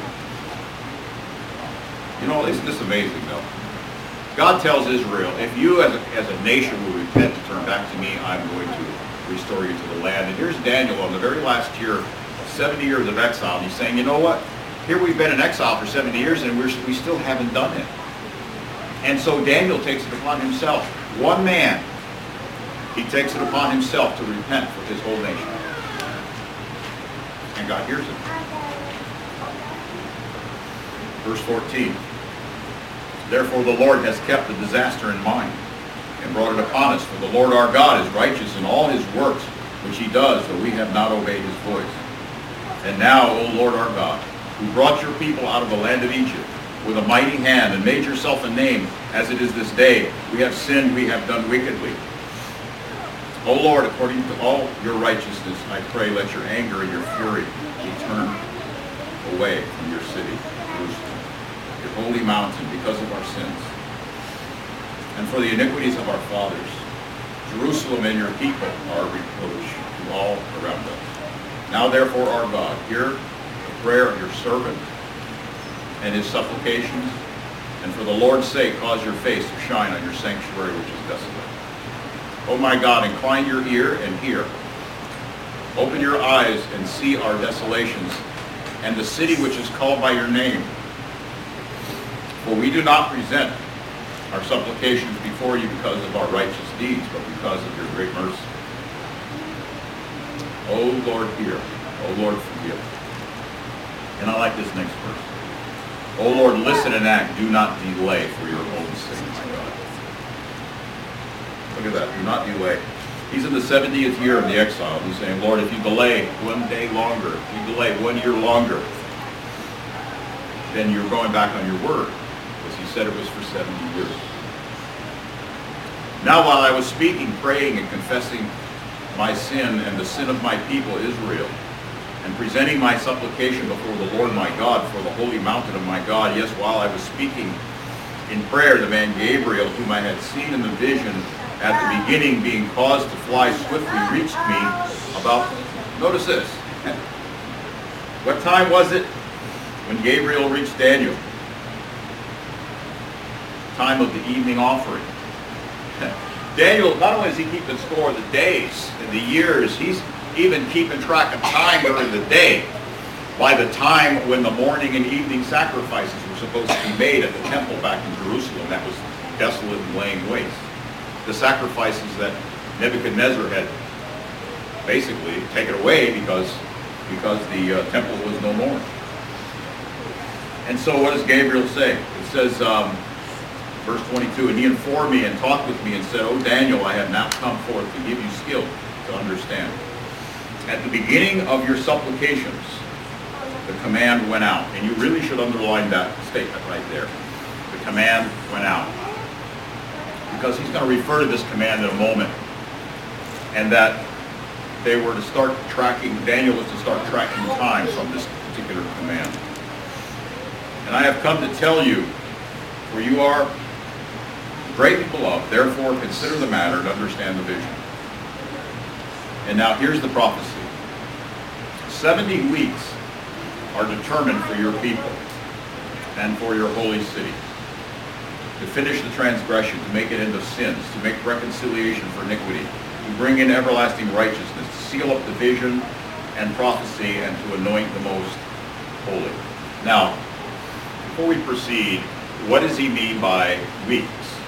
You know, isn't this amazing though? God tells Israel, if you as a nation will repent and turn back to me, I'm going to restore you to the land. And here's Daniel on the very last year, 70 years of exile. And he's saying, you know what? Here we've been in exile for 70 years and we still haven't done it. And so Daniel takes it upon himself. One man, he takes it upon himself to repent for his whole nation. And God hears it. Verse 14. Therefore the Lord has kept the disaster in mind and brought it upon us. For the Lord our God is righteous in all his works which he does, though we have not obeyed his voice. And now, O Lord our God, who brought your people out of the land of Egypt with a mighty hand and made yourself a name, as it is this day, we have sinned, we have done wickedly. O Lord, according to all your righteousness, I pray, let your anger and your fury be turned away from your city, Jerusalem, your holy mountain, because of our sins, and for the iniquities of our fathers. Jerusalem and your people are a reproach to all around us. Now therefore, our God, hear the prayer of your servant and his supplications, and for the Lord's sake cause your face to shine on your sanctuary which is desolate. O my God, incline your ear and hear. Open your eyes and see our desolations and the city which is called by your name. For we do not present our supplications before you because of our righteous deeds, but because of your great mercy. O Lord, hear. O Lord, forgive. And I like this next verse. O Lord, listen and act. Do not delay for your own sake, my God. Look at that. Do not delay. He's in the 70th year of the exile. He's saying, Lord, if you delay one day longer, if you delay 1 year longer, then you're going back on your word. Because he said it was for 70 years. Now while I was speaking, praying, and confessing my sin and the sin of my people Israel, and presenting my supplication before the Lord my God for the holy mountain of my God, yes, while I was speaking in prayer, the man Gabriel, whom I had seen in the vision at the beginning, being caused to fly swiftly, reached me about, notice this, what time was it when Gabriel reached Daniel? Time of the evening offering. Daniel, not only is he keeping score of the days and the years, he's even keeping track of time during the day by the time when the morning and evening sacrifices were supposed to be made at the temple back in Jerusalem that was desolate and laying waste. The sacrifices that Nebuchadnezzar had basically taken away because the temple was no more. And so what does Gabriel say? It says, verse 22, and he informed me and talked with me and said, O Daniel, I have now come forth to give you skill to understand. At the beginning of your supplications, the command went out. And you really should underline that statement right there. The command went out. Because he's going to refer to this command in a moment. And that they were to start tracking, Daniel was to start tracking time from this particular command. And I have come to tell you, for you are greatly beloved, therefore consider the matter and understand the vision. And now here's the prophecy. 70 weeks are determined for your people and for your holy city, to finish the transgression, to make it end of sins, to make reconciliation for iniquity, to bring in everlasting righteousness, to seal up the vision and prophecy, and to anoint the most holy. Now, before we proceed, what does he mean by weeks?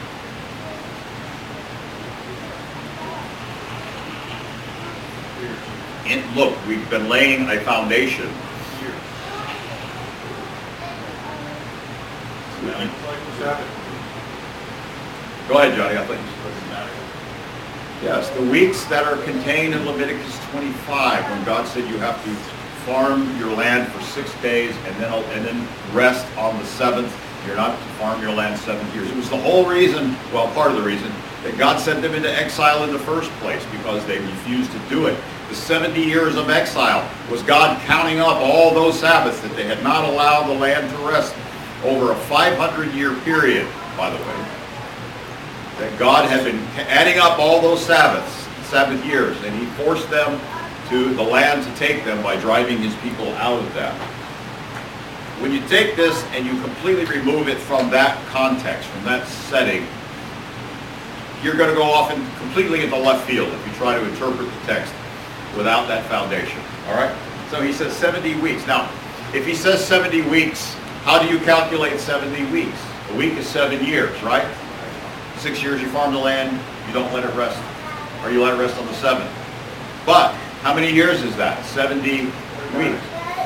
Look, we've been laying a foundation. Go ahead, Johnny. I think. Yes, the weeks that are contained in Leviticus 25, when God said you have to farm your land for 6 days and then rest on the seventh. You're not to farm your land 7 years. It was the whole reason, well, part of the reason, that God sent them into exile in the first place, because they refused to do it. The 70 years of exile was God counting up all those Sabbaths that they had not allowed the land to rest over a 500-year period, by the way. That God had been adding up all those Sabbath years, and he forced them to the land to take them by driving his people out of that. When you take this and you completely remove it from that context, from that setting, you're going to go off completely into left field if you try to interpret the text without that foundation. All right? So he says 70 weeks. Now, if he says 70 weeks, how do you calculate 70 weeks? A week is 7 years, right? 6 years you farm the land, you don't let it rest, or you let it rest on the 7th. But how many years is that? 70 weeks.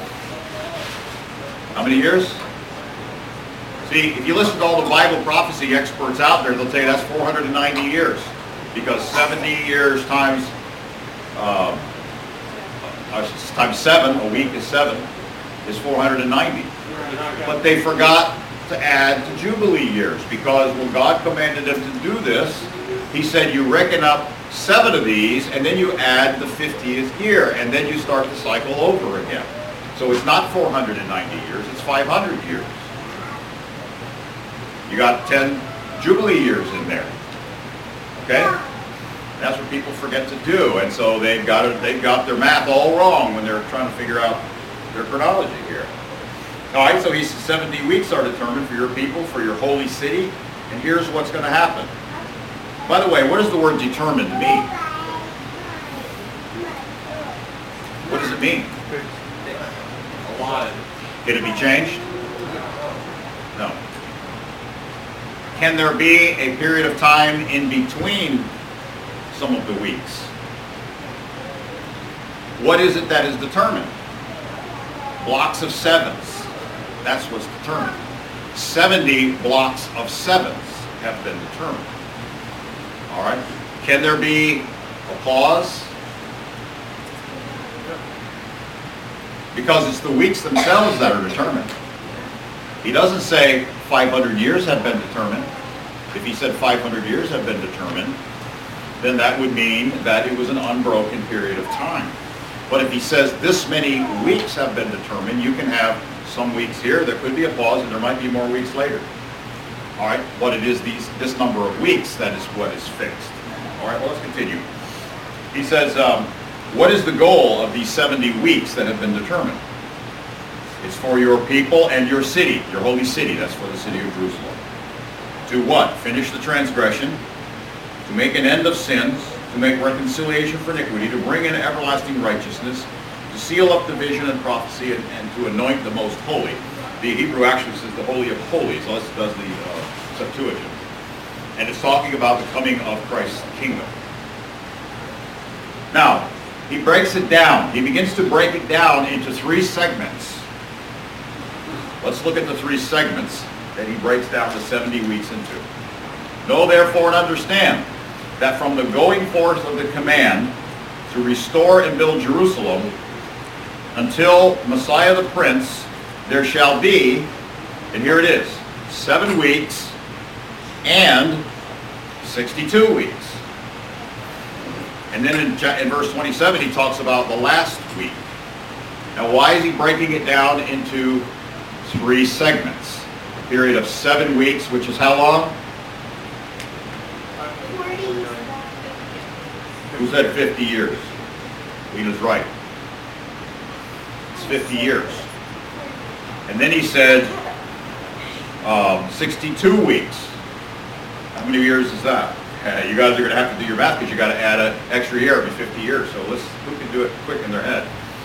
How many years? See, if you listen to all the Bible prophecy experts out there, they'll tell you that's 490 years, because 70 years times 7, a week is 7, is 490. But they forgot to add the Jubilee years, because when God commanded them to do this, he said you reckon up 7 of these and then you add the 50th year, and then you start the cycle over again. So it's not 490 years, it's 500 years. You got 10 Jubilee years in there. Okay? That's what people forget to do, and so they've got their math all wrong when they're trying to figure out their chronology here. All right, so he says 70 weeks are determined for your people, for your holy city, and here's what's going to happen. By the way, what does the word determined mean? What does it mean? Allotted. Can it be changed? No. Can there be a period of time in between some of the weeks? What is it that is determined? Blocks of 7s. That's what's determined. 70 blocks of 7s have been determined. All right. Can there be a pause? Because it's the weeks themselves that are determined. He doesn't say 500 years have been determined. If he said 500 years have been determined, then that would mean that it was an unbroken period of time. But if he says this many weeks have been determined, you can have some weeks here, there could be a pause, and there might be more weeks later. All right, but it is this number of weeks that is what is fixed. All right, well, let's continue. He says, what is the goal of these 70 weeks that have been determined? It's for your people and your city, your holy city. That's for the city of Jerusalem. To what? Finish the transgression, to make an end of sins, to make reconciliation for iniquity, to bring in everlasting righteousness, to seal up the vision and prophecy, and to anoint the most holy. The Hebrew actually says the Holy of Holies. Does the Septuagint. And it's talking about the coming of Christ's kingdom. Now, he breaks it down. He begins to break it down into 3 segments. Let's look at the 3 segments that he breaks down the 70 weeks into. Know therefore and understand that from the going forth of the command to restore and build Jerusalem until Messiah the Prince, there shall be, and here it is, 7 weeks and 62 weeks. And then in verse 27 he talks about the last week. Now why is he breaking it down into 3 segments? A period of 7 weeks, which is how long? Who said 50 years? Lena's right. It's 50 years. And then he said 62 weeks. How many years is that? You guys are going to have to do your math because you got to add an extra year every 50 years. So who can do it quick in their head?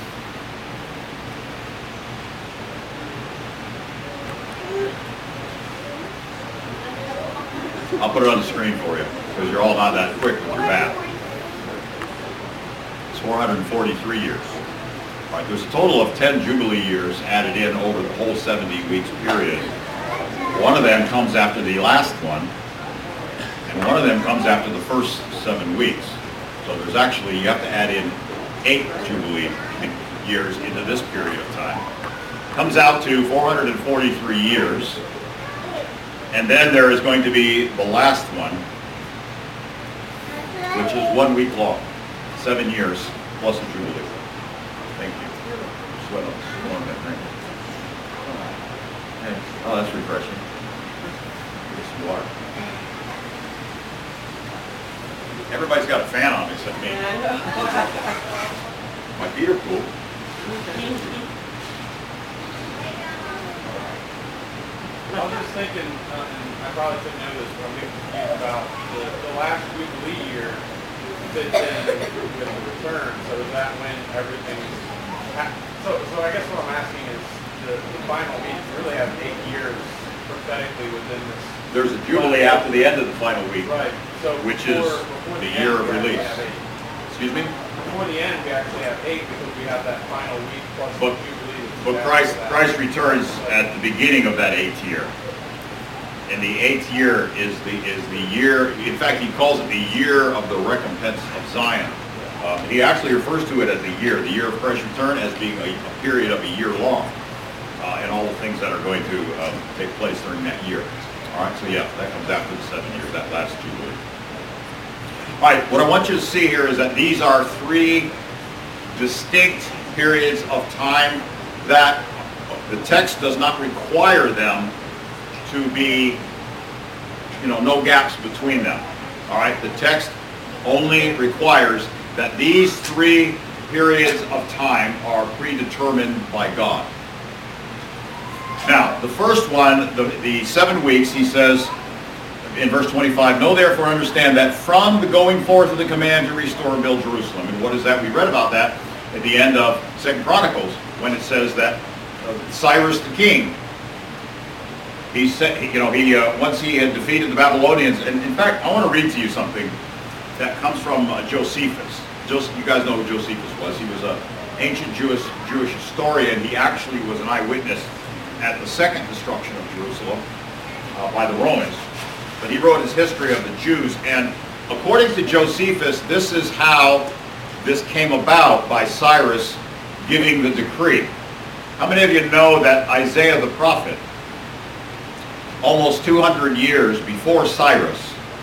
I'll put it on the screen for you because you're all not that quick with your math. It's 443 years. All right, there's a total of 10 Jubilee years added in over the whole 70 weeks period. One of them comes after the last one, and one of them comes after the first 7 weeks. So there's actually, you have to add in 8 Jubilee years into this period of time. Comes out to 443 years. And then there is going to be the last one, which is 1 week long, 7 years plus a Jubilee. Thank you. Sweat up some more of that drink. Hey, oh, that's refreshing. Get some water. Everybody's got a fan on except me. My feet are cool. I was just thinking, and I probably shouldn't know this, but I'm getting confused about the last Jubilee year fits in with the return. So is that when everything's... So I guess what I'm asking is the final week really have 8 years prophetically within this. There's a Jubilee after the end of the final week, right? So which is the year of release. Excuse me? Before the end, we actually have 8 because we have that final week plus the Jubilee. But Christ returns at the beginning of that 8th year. And the 8th year is the year, in fact he calls it the year of the recompense of Zion. He actually refers to it as the year of Christ's return as being a period of a year long. And all the things that are going to take place during that year. All right, so yeah, that comes after the 7 years, that last Jubilee. All right, what I want you to see here is that these are 3 distinct periods of time that the text does not require them to be, no gaps between them. All right, the text only requires that these 3 periods of time are predetermined by God. Now, the first one, the 7 weeks, he says in verse 25, "Know therefore, understand that from the going forth of the command to restore and build Jerusalem." And what is that? We read about that at the end of 2 Chronicles, when it says that Cyrus the king, he said, once he had defeated the Babylonians, and in fact, I want to read to you something that comes from Josephus. You guys know who Josephus was. He was an ancient Jewish historian. He actually was an eyewitness at the second destruction of Jerusalem by the Romans. But he wrote his history of the Jews, and according to Josephus, this is how this came about by Cyrus giving the decree. How many of you know that Isaiah the prophet, almost 200 years before Cyrus,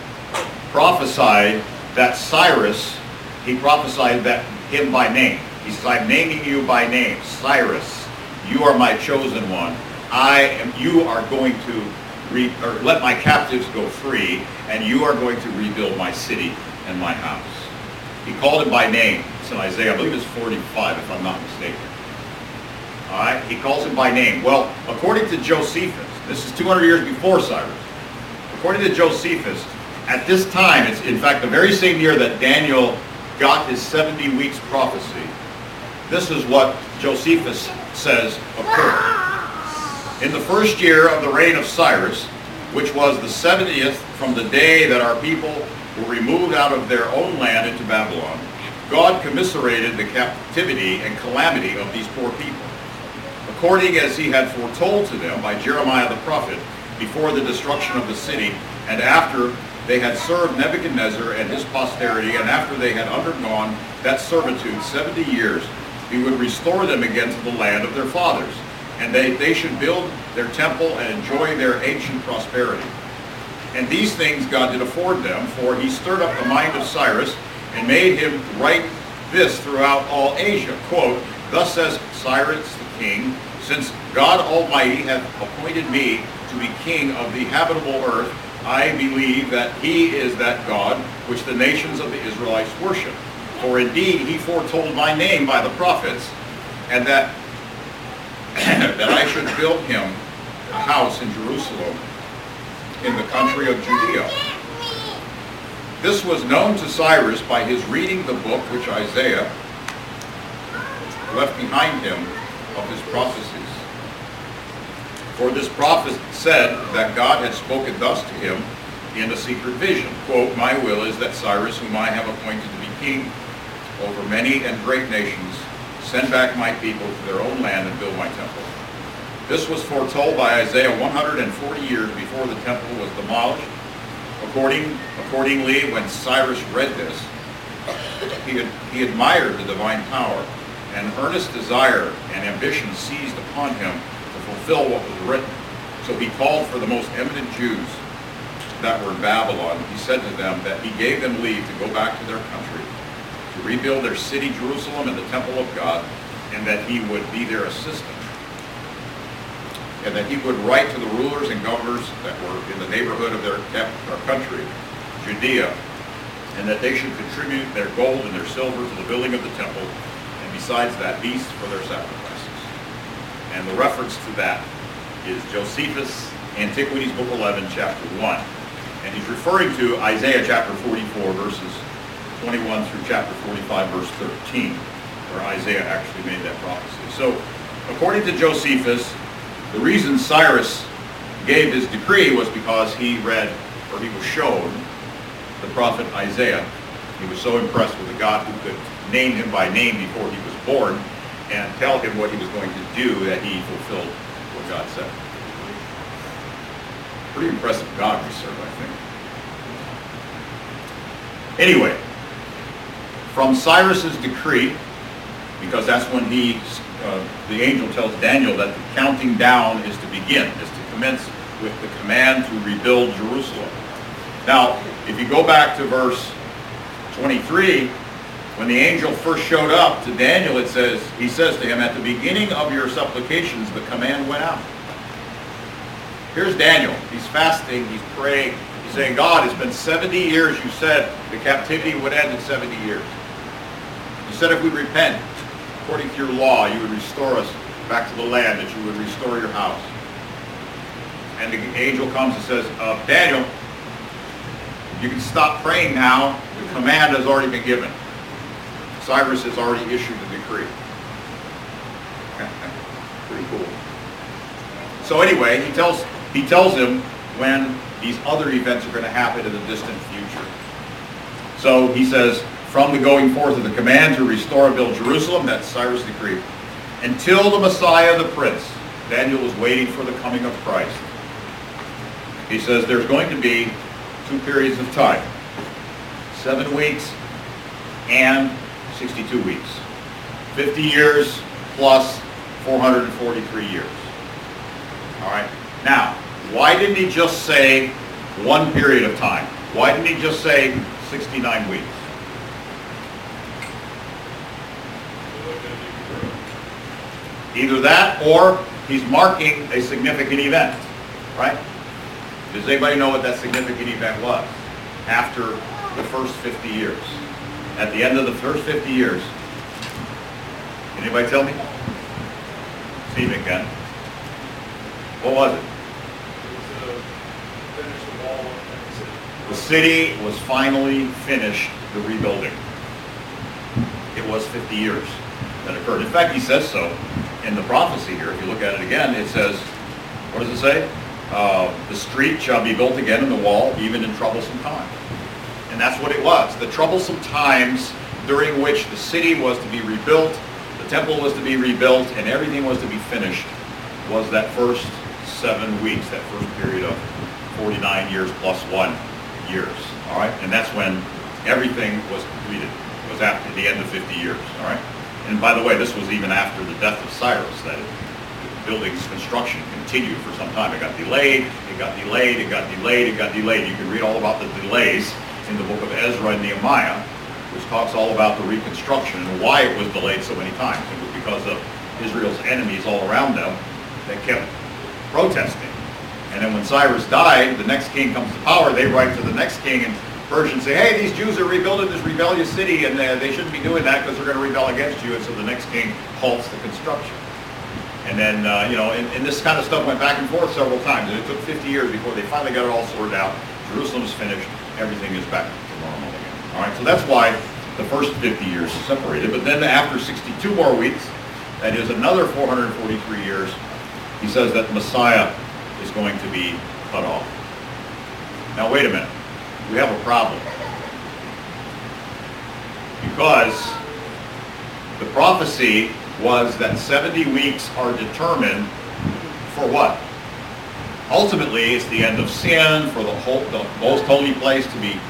prophesied that Cyrus, he prophesied that him by name. He says, "I'm naming you by name, Cyrus. You are my chosen one. You are going to let my captives go free, and you are going to rebuild my city and my house." He called him by name. It's in Isaiah, I believe it's 45, if I'm not mistaken. All right, he calls him by name. Well, according to Josephus, this is 200 years before Cyrus. According to Josephus, at this time, it's in fact the very same year that Daniel got his 70 weeks prophecy. This is what Josephus says occurred. In the first year of the reign of Cyrus, which was the 70th from the day that our people were removed out of their own land into Babylon, God commiserated the captivity and calamity of these poor people, according as he had foretold to them by Jeremiah the prophet before the destruction of the city, and after they had served Nebuchadnezzar and his posterity, and after they had undergone that servitude 70 years, he would restore them again to the land of their fathers, and they should build their temple and enjoy their ancient prosperity. And these things God did afford them, for he stirred up the mind of Cyrus and made him write this throughout all Asia. Quote, "Thus says Cyrus the king, since God Almighty hath appointed me to be king of the habitable earth, I believe that he is that God which the nations of the Israelites worship. For indeed he foretold my name by the prophets, and that I should build him a house in Jerusalem, in the country of Judea." This was known to Cyrus by his reading the book which Isaiah left behind him of his prophecies. For this prophet said that God had spoken thus to him in a secret vision. Quote, "My will is that Cyrus, whom I have appointed to be king over many and great nations, send back my people to their own land and build my temple. This was foretold by Isaiah 140 years before the temple was demolished. Accordingly, when Cyrus read this, he admired the divine power, and earnest desire and ambition seized upon him to fulfill what was written. So he called for the most eminent Jews that were in Babylon. He said to them that he gave them leave to go back to their country, to rebuild their city, Jerusalem, and the temple of God, and that he would be their assistant, and that he would write to the rulers and governors that were in the neighborhood of their country, Judea, and that they should contribute their gold and their silver to the building of the temple, and besides that, beasts for their sacrifices. And the reference to that is Josephus, Antiquities, Book 11, Chapter 1. And he's referring to Isaiah chapter 44, verses 21 through chapter 45, verse 13, where Isaiah actually made that prophecy. So, according to Josephus, the reason Cyrus gave his decree was because he read, or he was shown, the prophet Isaiah. He was so impressed with the God who could name him by name before he was born and tell him what he was going to do, that he fulfilled what God said. Pretty impressive God we serve, I think. Anyway, from Cyrus's decree, because that's when the angel tells Daniel that the counting down is to begin, is to commence with the command to rebuild Jerusalem. Now, if you go back to verse 23, when the angel first showed up to Daniel, he says to him, at the beginning of your supplications, the command went out. Here's Daniel. He's fasting, he's praying, he's saying, God, it's been 70 years. You said the captivity would end in 70 years. You said if we repent, according to your law, you would restore us back to the land, that you would restore your house. And the angel comes and says, Daniel, you can stop praying now. The command has already been given. Cyrus has already issued the decree. Pretty cool. So anyway, he tells him when these other events are going to happen in the distant future. So he says, from the going forth of the command to restore and build Jerusalem, that's Cyrus' decree, until the Messiah, the Prince. Daniel was waiting for the coming of Christ. He says there's going to be 2 periods of time, 7 weeks and 62 weeks. 50 years plus 443 years. All right. Now, why didn't he just say 1 period of time? Why didn't he just say 69 weeks? Either that, or he's marking a significant event, right? Does anybody know what that significant event was? After the first 50 years. At the end of the first 50 years. Can anybody tell me? Stephen can. What was it? The city was finally finished the rebuilding. It was 50 years that occurred. In fact, he says so in the prophecy here. If you look at it again, it says, what does it say? The street shall be built again in the wall, even in troublesome times. And that's what it was. The troublesome times during which the city was to be rebuilt, the temple was to be rebuilt, and everything was to be finished was that first 7 weeks, that first period of 49 years plus 1 years. All right? And that's when everything was completed. It was after the end of 50 years. All right? And by the way, this was even after the death of Cyrus, that the building's construction continued for some time. It got delayed, it got delayed, it got delayed, it got delayed. You can read all about the delays in the book of Ezra and Nehemiah, which talks all about the reconstruction and why it was delayed so many times. It was because of Israel's enemies all around them that kept protesting. And then when Cyrus died, the next king comes to power, they write to the next king in Persia and say, hey, these Jews are rebuilding this rebellious city, and they shouldn't be doing that because they're going to rebel against you. And so the next king halts the construction. And then, and this kind of stuff went back and forth several times. And it took 50 years before they finally got it all sorted out. Jerusalem's finished. Everything is back to normal again. All right, so that's why the first 50 years is separated. But then after 62 more weeks, that is another 443 years, he says that Messiah is going to be cut off. Now, wait a minute. We have a problem. Because the prophecy was that 70 weeks are determined For what? Ultimately, it's the end of sin, for the most holy place to be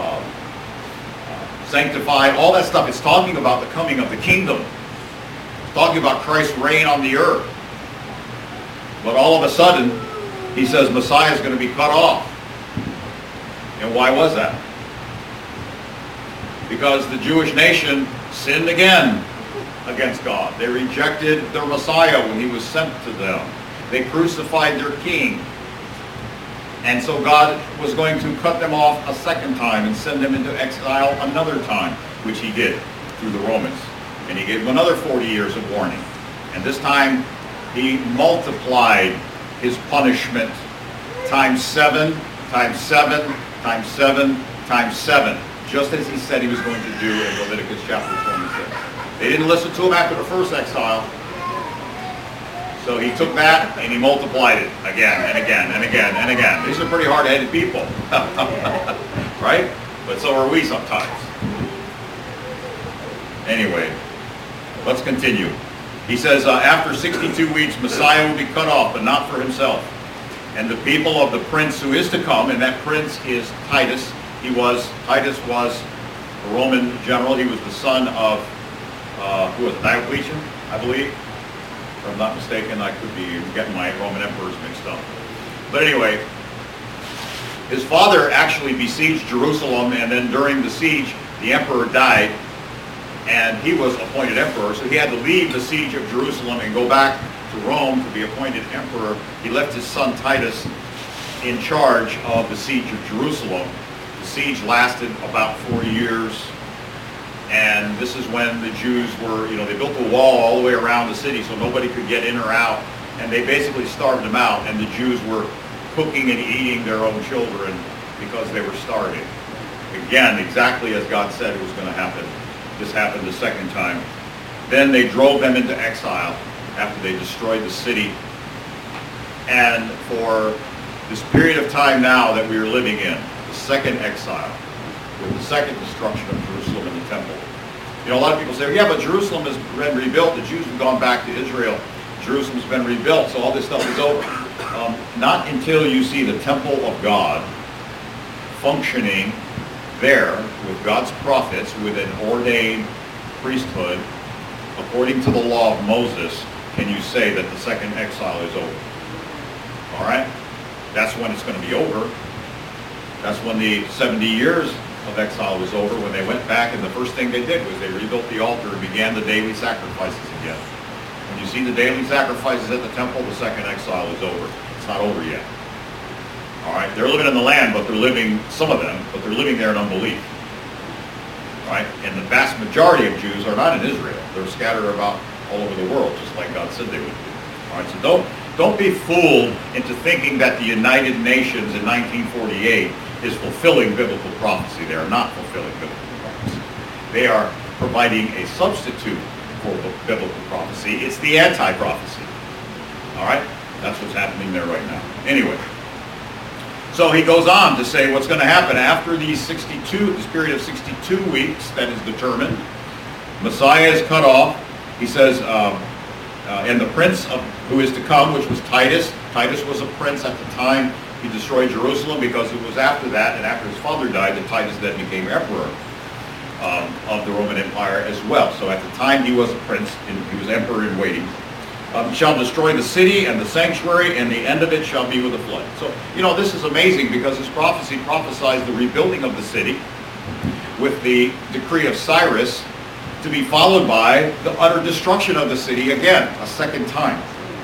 sanctified, all that stuff. It's talking about the coming of the kingdom. It's talking about Christ's reign on the earth. But all of a sudden, he says Messiah is going to be cut off. And why was that? Because the Jewish nation sinned again against God. They rejected their Messiah when he was sent to them. They crucified their king. And so God was going to cut them off a second time and send them into exile another time, which he did through the Romans. And he gave them another 40 years of warning. And this time he multiplied his punishment times 7, times 7, times 7, times 7, just as he said he was going to do in Leviticus chapter 26. They didn't listen to him after the first exile. So he took that and he multiplied it again and again and again and again. These are pretty hard-headed people, right? But so are we sometimes. Anyway, let's continue. He says, after 62 weeks, Messiah will be cut off, but not for himself. And the people of the prince who is to come, and that prince is Titus. Titus was a Roman general. He was the son of, who was it, Diocletian, I believe. If I'm not mistaken, I could be getting my Roman emperors mixed up. But anyway, his father actually besieged Jerusalem, and then during the siege, the emperor died, and he was appointed emperor, so he had to leave the siege of Jerusalem and go back to Rome to be appointed emperor. He left his son Titus in charge of the siege of Jerusalem. The siege lasted about 4 years. And this is when the Jews were, they built a wall all the way around the city so nobody could get in or out. And they basically starved them out. And the Jews were cooking and eating their own children because they were starving. Again, exactly as God said it was going to happen. This happened the second time. Then they drove them into exile after they destroyed the city. And for this period of time now that we are living in, the second exile, with the second destruction of Jerusalem and the temple. A lot of people say, yeah, but Jerusalem has been rebuilt. The Jews have gone back to Israel. Jerusalem's been rebuilt, so all this stuff is over. Not until you see the temple of God functioning there with God's prophets, with an ordained priesthood, according to the law of Moses, can you say that the second exile is over. All right? That's when it's going to be over. That's when the 70 years of exile was over, when they went back, and the first thing they did was they rebuilt the altar and began the daily sacrifices again. When you see the daily sacrifices at the temple, the second exile is over. It's not over yet. All right? They're living in the land, but they're living, some of them, but they're living there in unbelief. All right? And the vast majority of Jews are not in Israel. They're scattered about all over the world, just like God said they would be. All right? So don't be fooled into thinking that the United Nations in 1948 is fulfilling biblical prophecy. They are not fulfilling biblical prophecy. They are providing a substitute for biblical prophecy. It's the anti-prophecy. All right? That's what's happening there right now. Anyway, so he goes on to say what's going to happen after this period of 62 weeks that is determined. Messiah is cut off. He says, and the prince who is to come, which was Titus. Titus was a prince at the time he destroyed Jerusalem, because it was after that, and after his father died, that Titus then became emperor of the Roman Empire as well. So at the time he was a prince, and he was emperor in waiting. Shall destroy the city and the sanctuary, and the end of it shall be with a flood. So, this is amazing, because this prophecy prophesies the rebuilding of the city with the decree of Cyrus, to be followed by the utter destruction of the city again, a second time.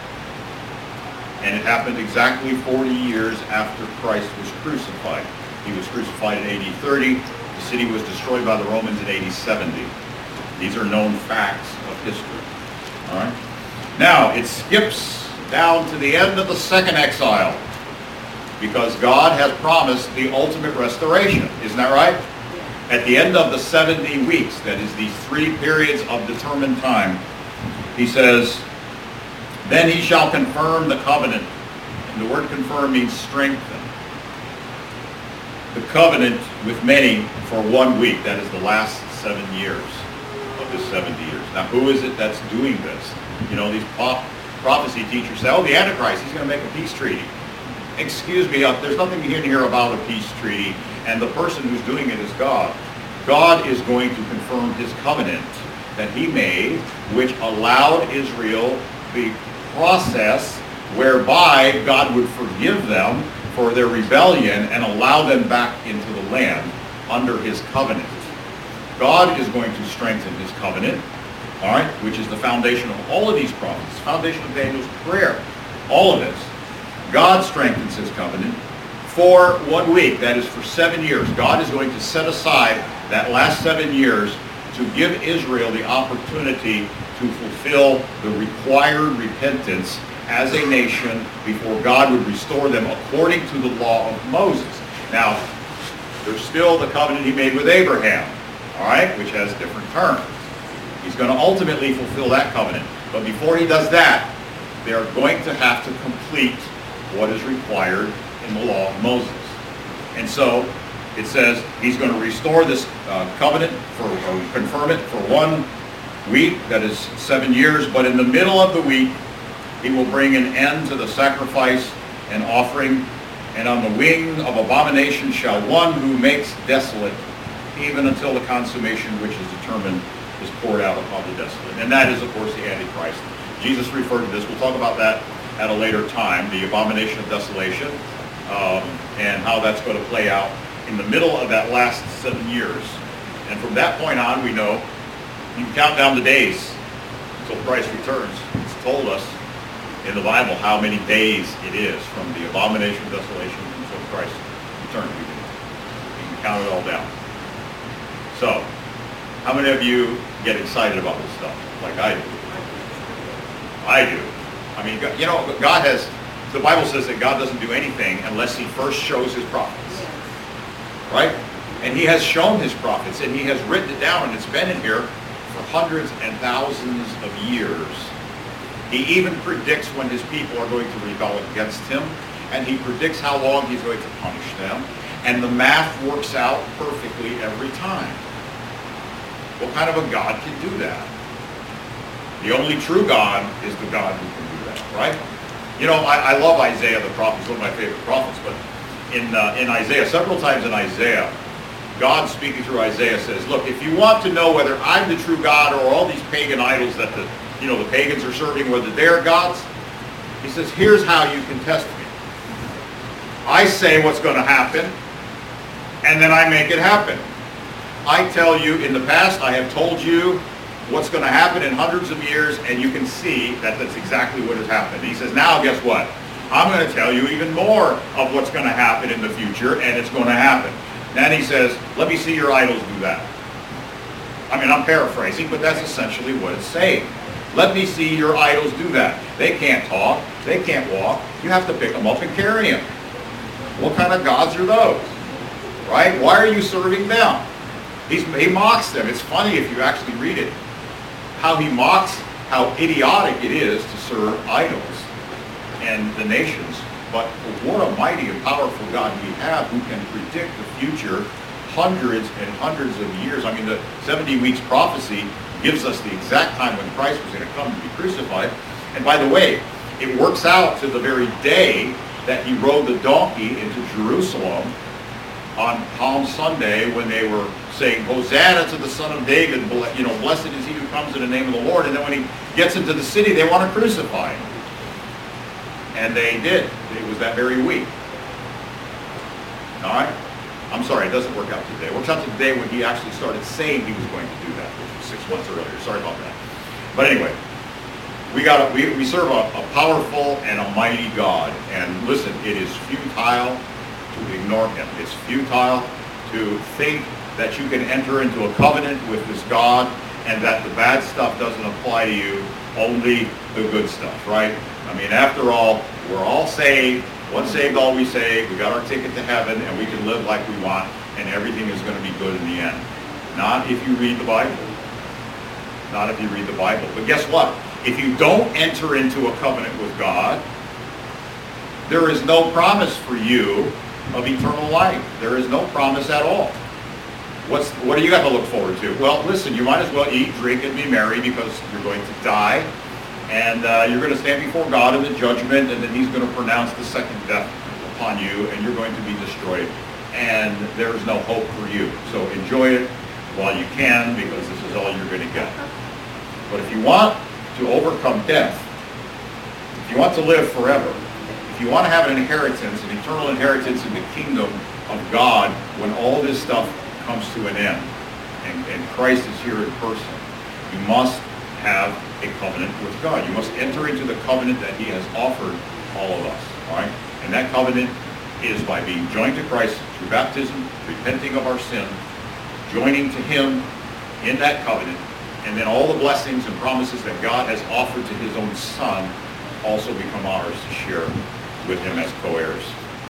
And it happened exactly 40 years after Christ was crucified. He was crucified in AD 30. The city was destroyed by the Romans in AD 70. These are known facts of history. All right? Now, it skips down to the end of the second exile, because God has promised the ultimate restoration. Isn't that right? At the end of the 70 weeks, that is these 3 periods of determined time, he says, then he shall confirm the covenant. And the word confirm means strengthen. The covenant with many for 1 week. That is the last 7 years of this 70 years. Now, who is it that's doing this? These prophecy teachers say, oh, the Antichrist, he's going to make a peace treaty. Excuse me, there's nothing in here about a peace treaty, and the person who's doing it is God. God is going to confirm his covenant that he made, which allowed Israel the process whereby God would forgive them for their rebellion and allow them back into the land under his covenant. God is going to strengthen his covenant, all right, which is the foundation of all of these promises, foundation of Daniel's prayer, all of this. God strengthens his covenant for 1 week, that is for 7 years. God is going to set aside that last 7 years to give Israel the opportunity to fulfill the required repentance as a nation before God would restore them according to the law of Moses. Now, there's still the covenant he made with Abraham, all right, which has different terms. He's going to ultimately fulfill that covenant. But before he does that, they are going to have to complete what is required in the law of Moses. And so it says he's going to restore this covenant, or confirm it for 1 week, that is 7 years, but in the middle of the week, he will bring an end to the sacrifice and offering, and on the wing of abomination shall one who makes desolate, even until the consummation which is determined is poured out upon the desolate. And that is, of course, the Antichrist. Jesus referred to this. We'll talk about that at a later time, the abomination of desolation, and how that's going to play out in the middle of that last 7 years. And from that point on, we know, you can count down the days until Christ returns. It's told us in the Bible how many days it is from the abomination of desolation until Christ returns. You can count it all down. So, how many of you get excited about this stuff like I do? I do. I mean, you know, God has, the Bible says that God doesn't do anything unless he first shows his prophets. Right? And he has shown his prophets, and he has written it down, and it's been in here for hundreds and thousands of years. He even predicts when his people are going to rebel against him, and he predicts how long he's going to punish them, and the math works out perfectly every time. What kind of a God can do that? The only true God is the God who can do that, right? You know, I love Isaiah the prophet. He's one of my favorite prophets, but in Isaiah, several times in Isaiah, God speaking through Isaiah says, look, if you want to know whether I'm the true God or all these pagan idols that the pagans are serving, whether they're gods, he says, here's how you can test me. I say what's going to happen, and then I make it happen. I tell you, in the past, I have told you what's going to happen in hundreds of years, and you can see that that's exactly what has happened. He says, now guess what? I'm going to tell you even more of what's going to happen in the future, and it's going to happen. Then he says, let me see your idols do that. I mean, I'm paraphrasing, but that's essentially what it's saying. Let me see your idols do that. They can't talk. They can't walk. You have to pick them up and carry them. What kind of gods are those? Right? Why are you serving them? He mocks them. It's funny if you actually read it, how he mocks how idiotic it is to serve idols and the nations. But what a mighty and powerful God we have, who can predict the future hundreds and hundreds of years. I mean, the 70 weeks prophecy gives us the exact time when Christ was going to come to be crucified. And by the way, it works out to the very day that he rode the donkey into Jerusalem on Palm Sunday, when they were saying, Hosanna to the Son of David, blessed is he who comes in the name of the Lord. And then when he gets into the city, they want to crucify him. And they did. It was that very week. All right? I'm sorry, it doesn't work out today. It works out today when he actually started saying he was going to do that, which was 6 months earlier. Sorry about that. But anyway, we serve a powerful and a mighty God. And listen, it is futile to ignore him. It's futile to think that you can enter into a covenant with this God and that the bad stuff doesn't apply to you, only the good stuff, right? I mean, after all, we're all saved. Once saved, always saved. We got our ticket to heaven, and we can live like we want, and everything is going to be good in the end. Not if you read the Bible. Not if you read the Bible. But guess what? If you don't enter into a covenant with God, there is no promise for you of eternal life. There is no promise at all. What do you got to look forward to? Well, listen, you might as well eat, drink, and be merry, because you're going to die, And you're going to stand before God in the judgment, and then he's going to pronounce the second death upon you, and you're going to be destroyed. And there's no hope for you. So enjoy it while you can, because this is all you're going to get. But if you want to overcome death, if you want to live forever, if you want to have an inheritance, an eternal inheritance in the kingdom of God when all this stuff comes to an end, and Christ is here in person, you must have a covenant with God. You must enter into the covenant that he has offered all of us. All right? And that covenant is by being joined to Christ through baptism, repenting of our sin, joining to him in that covenant, and then all the blessings and promises that God has offered to his own Son also become ours to share with him as co-heirs.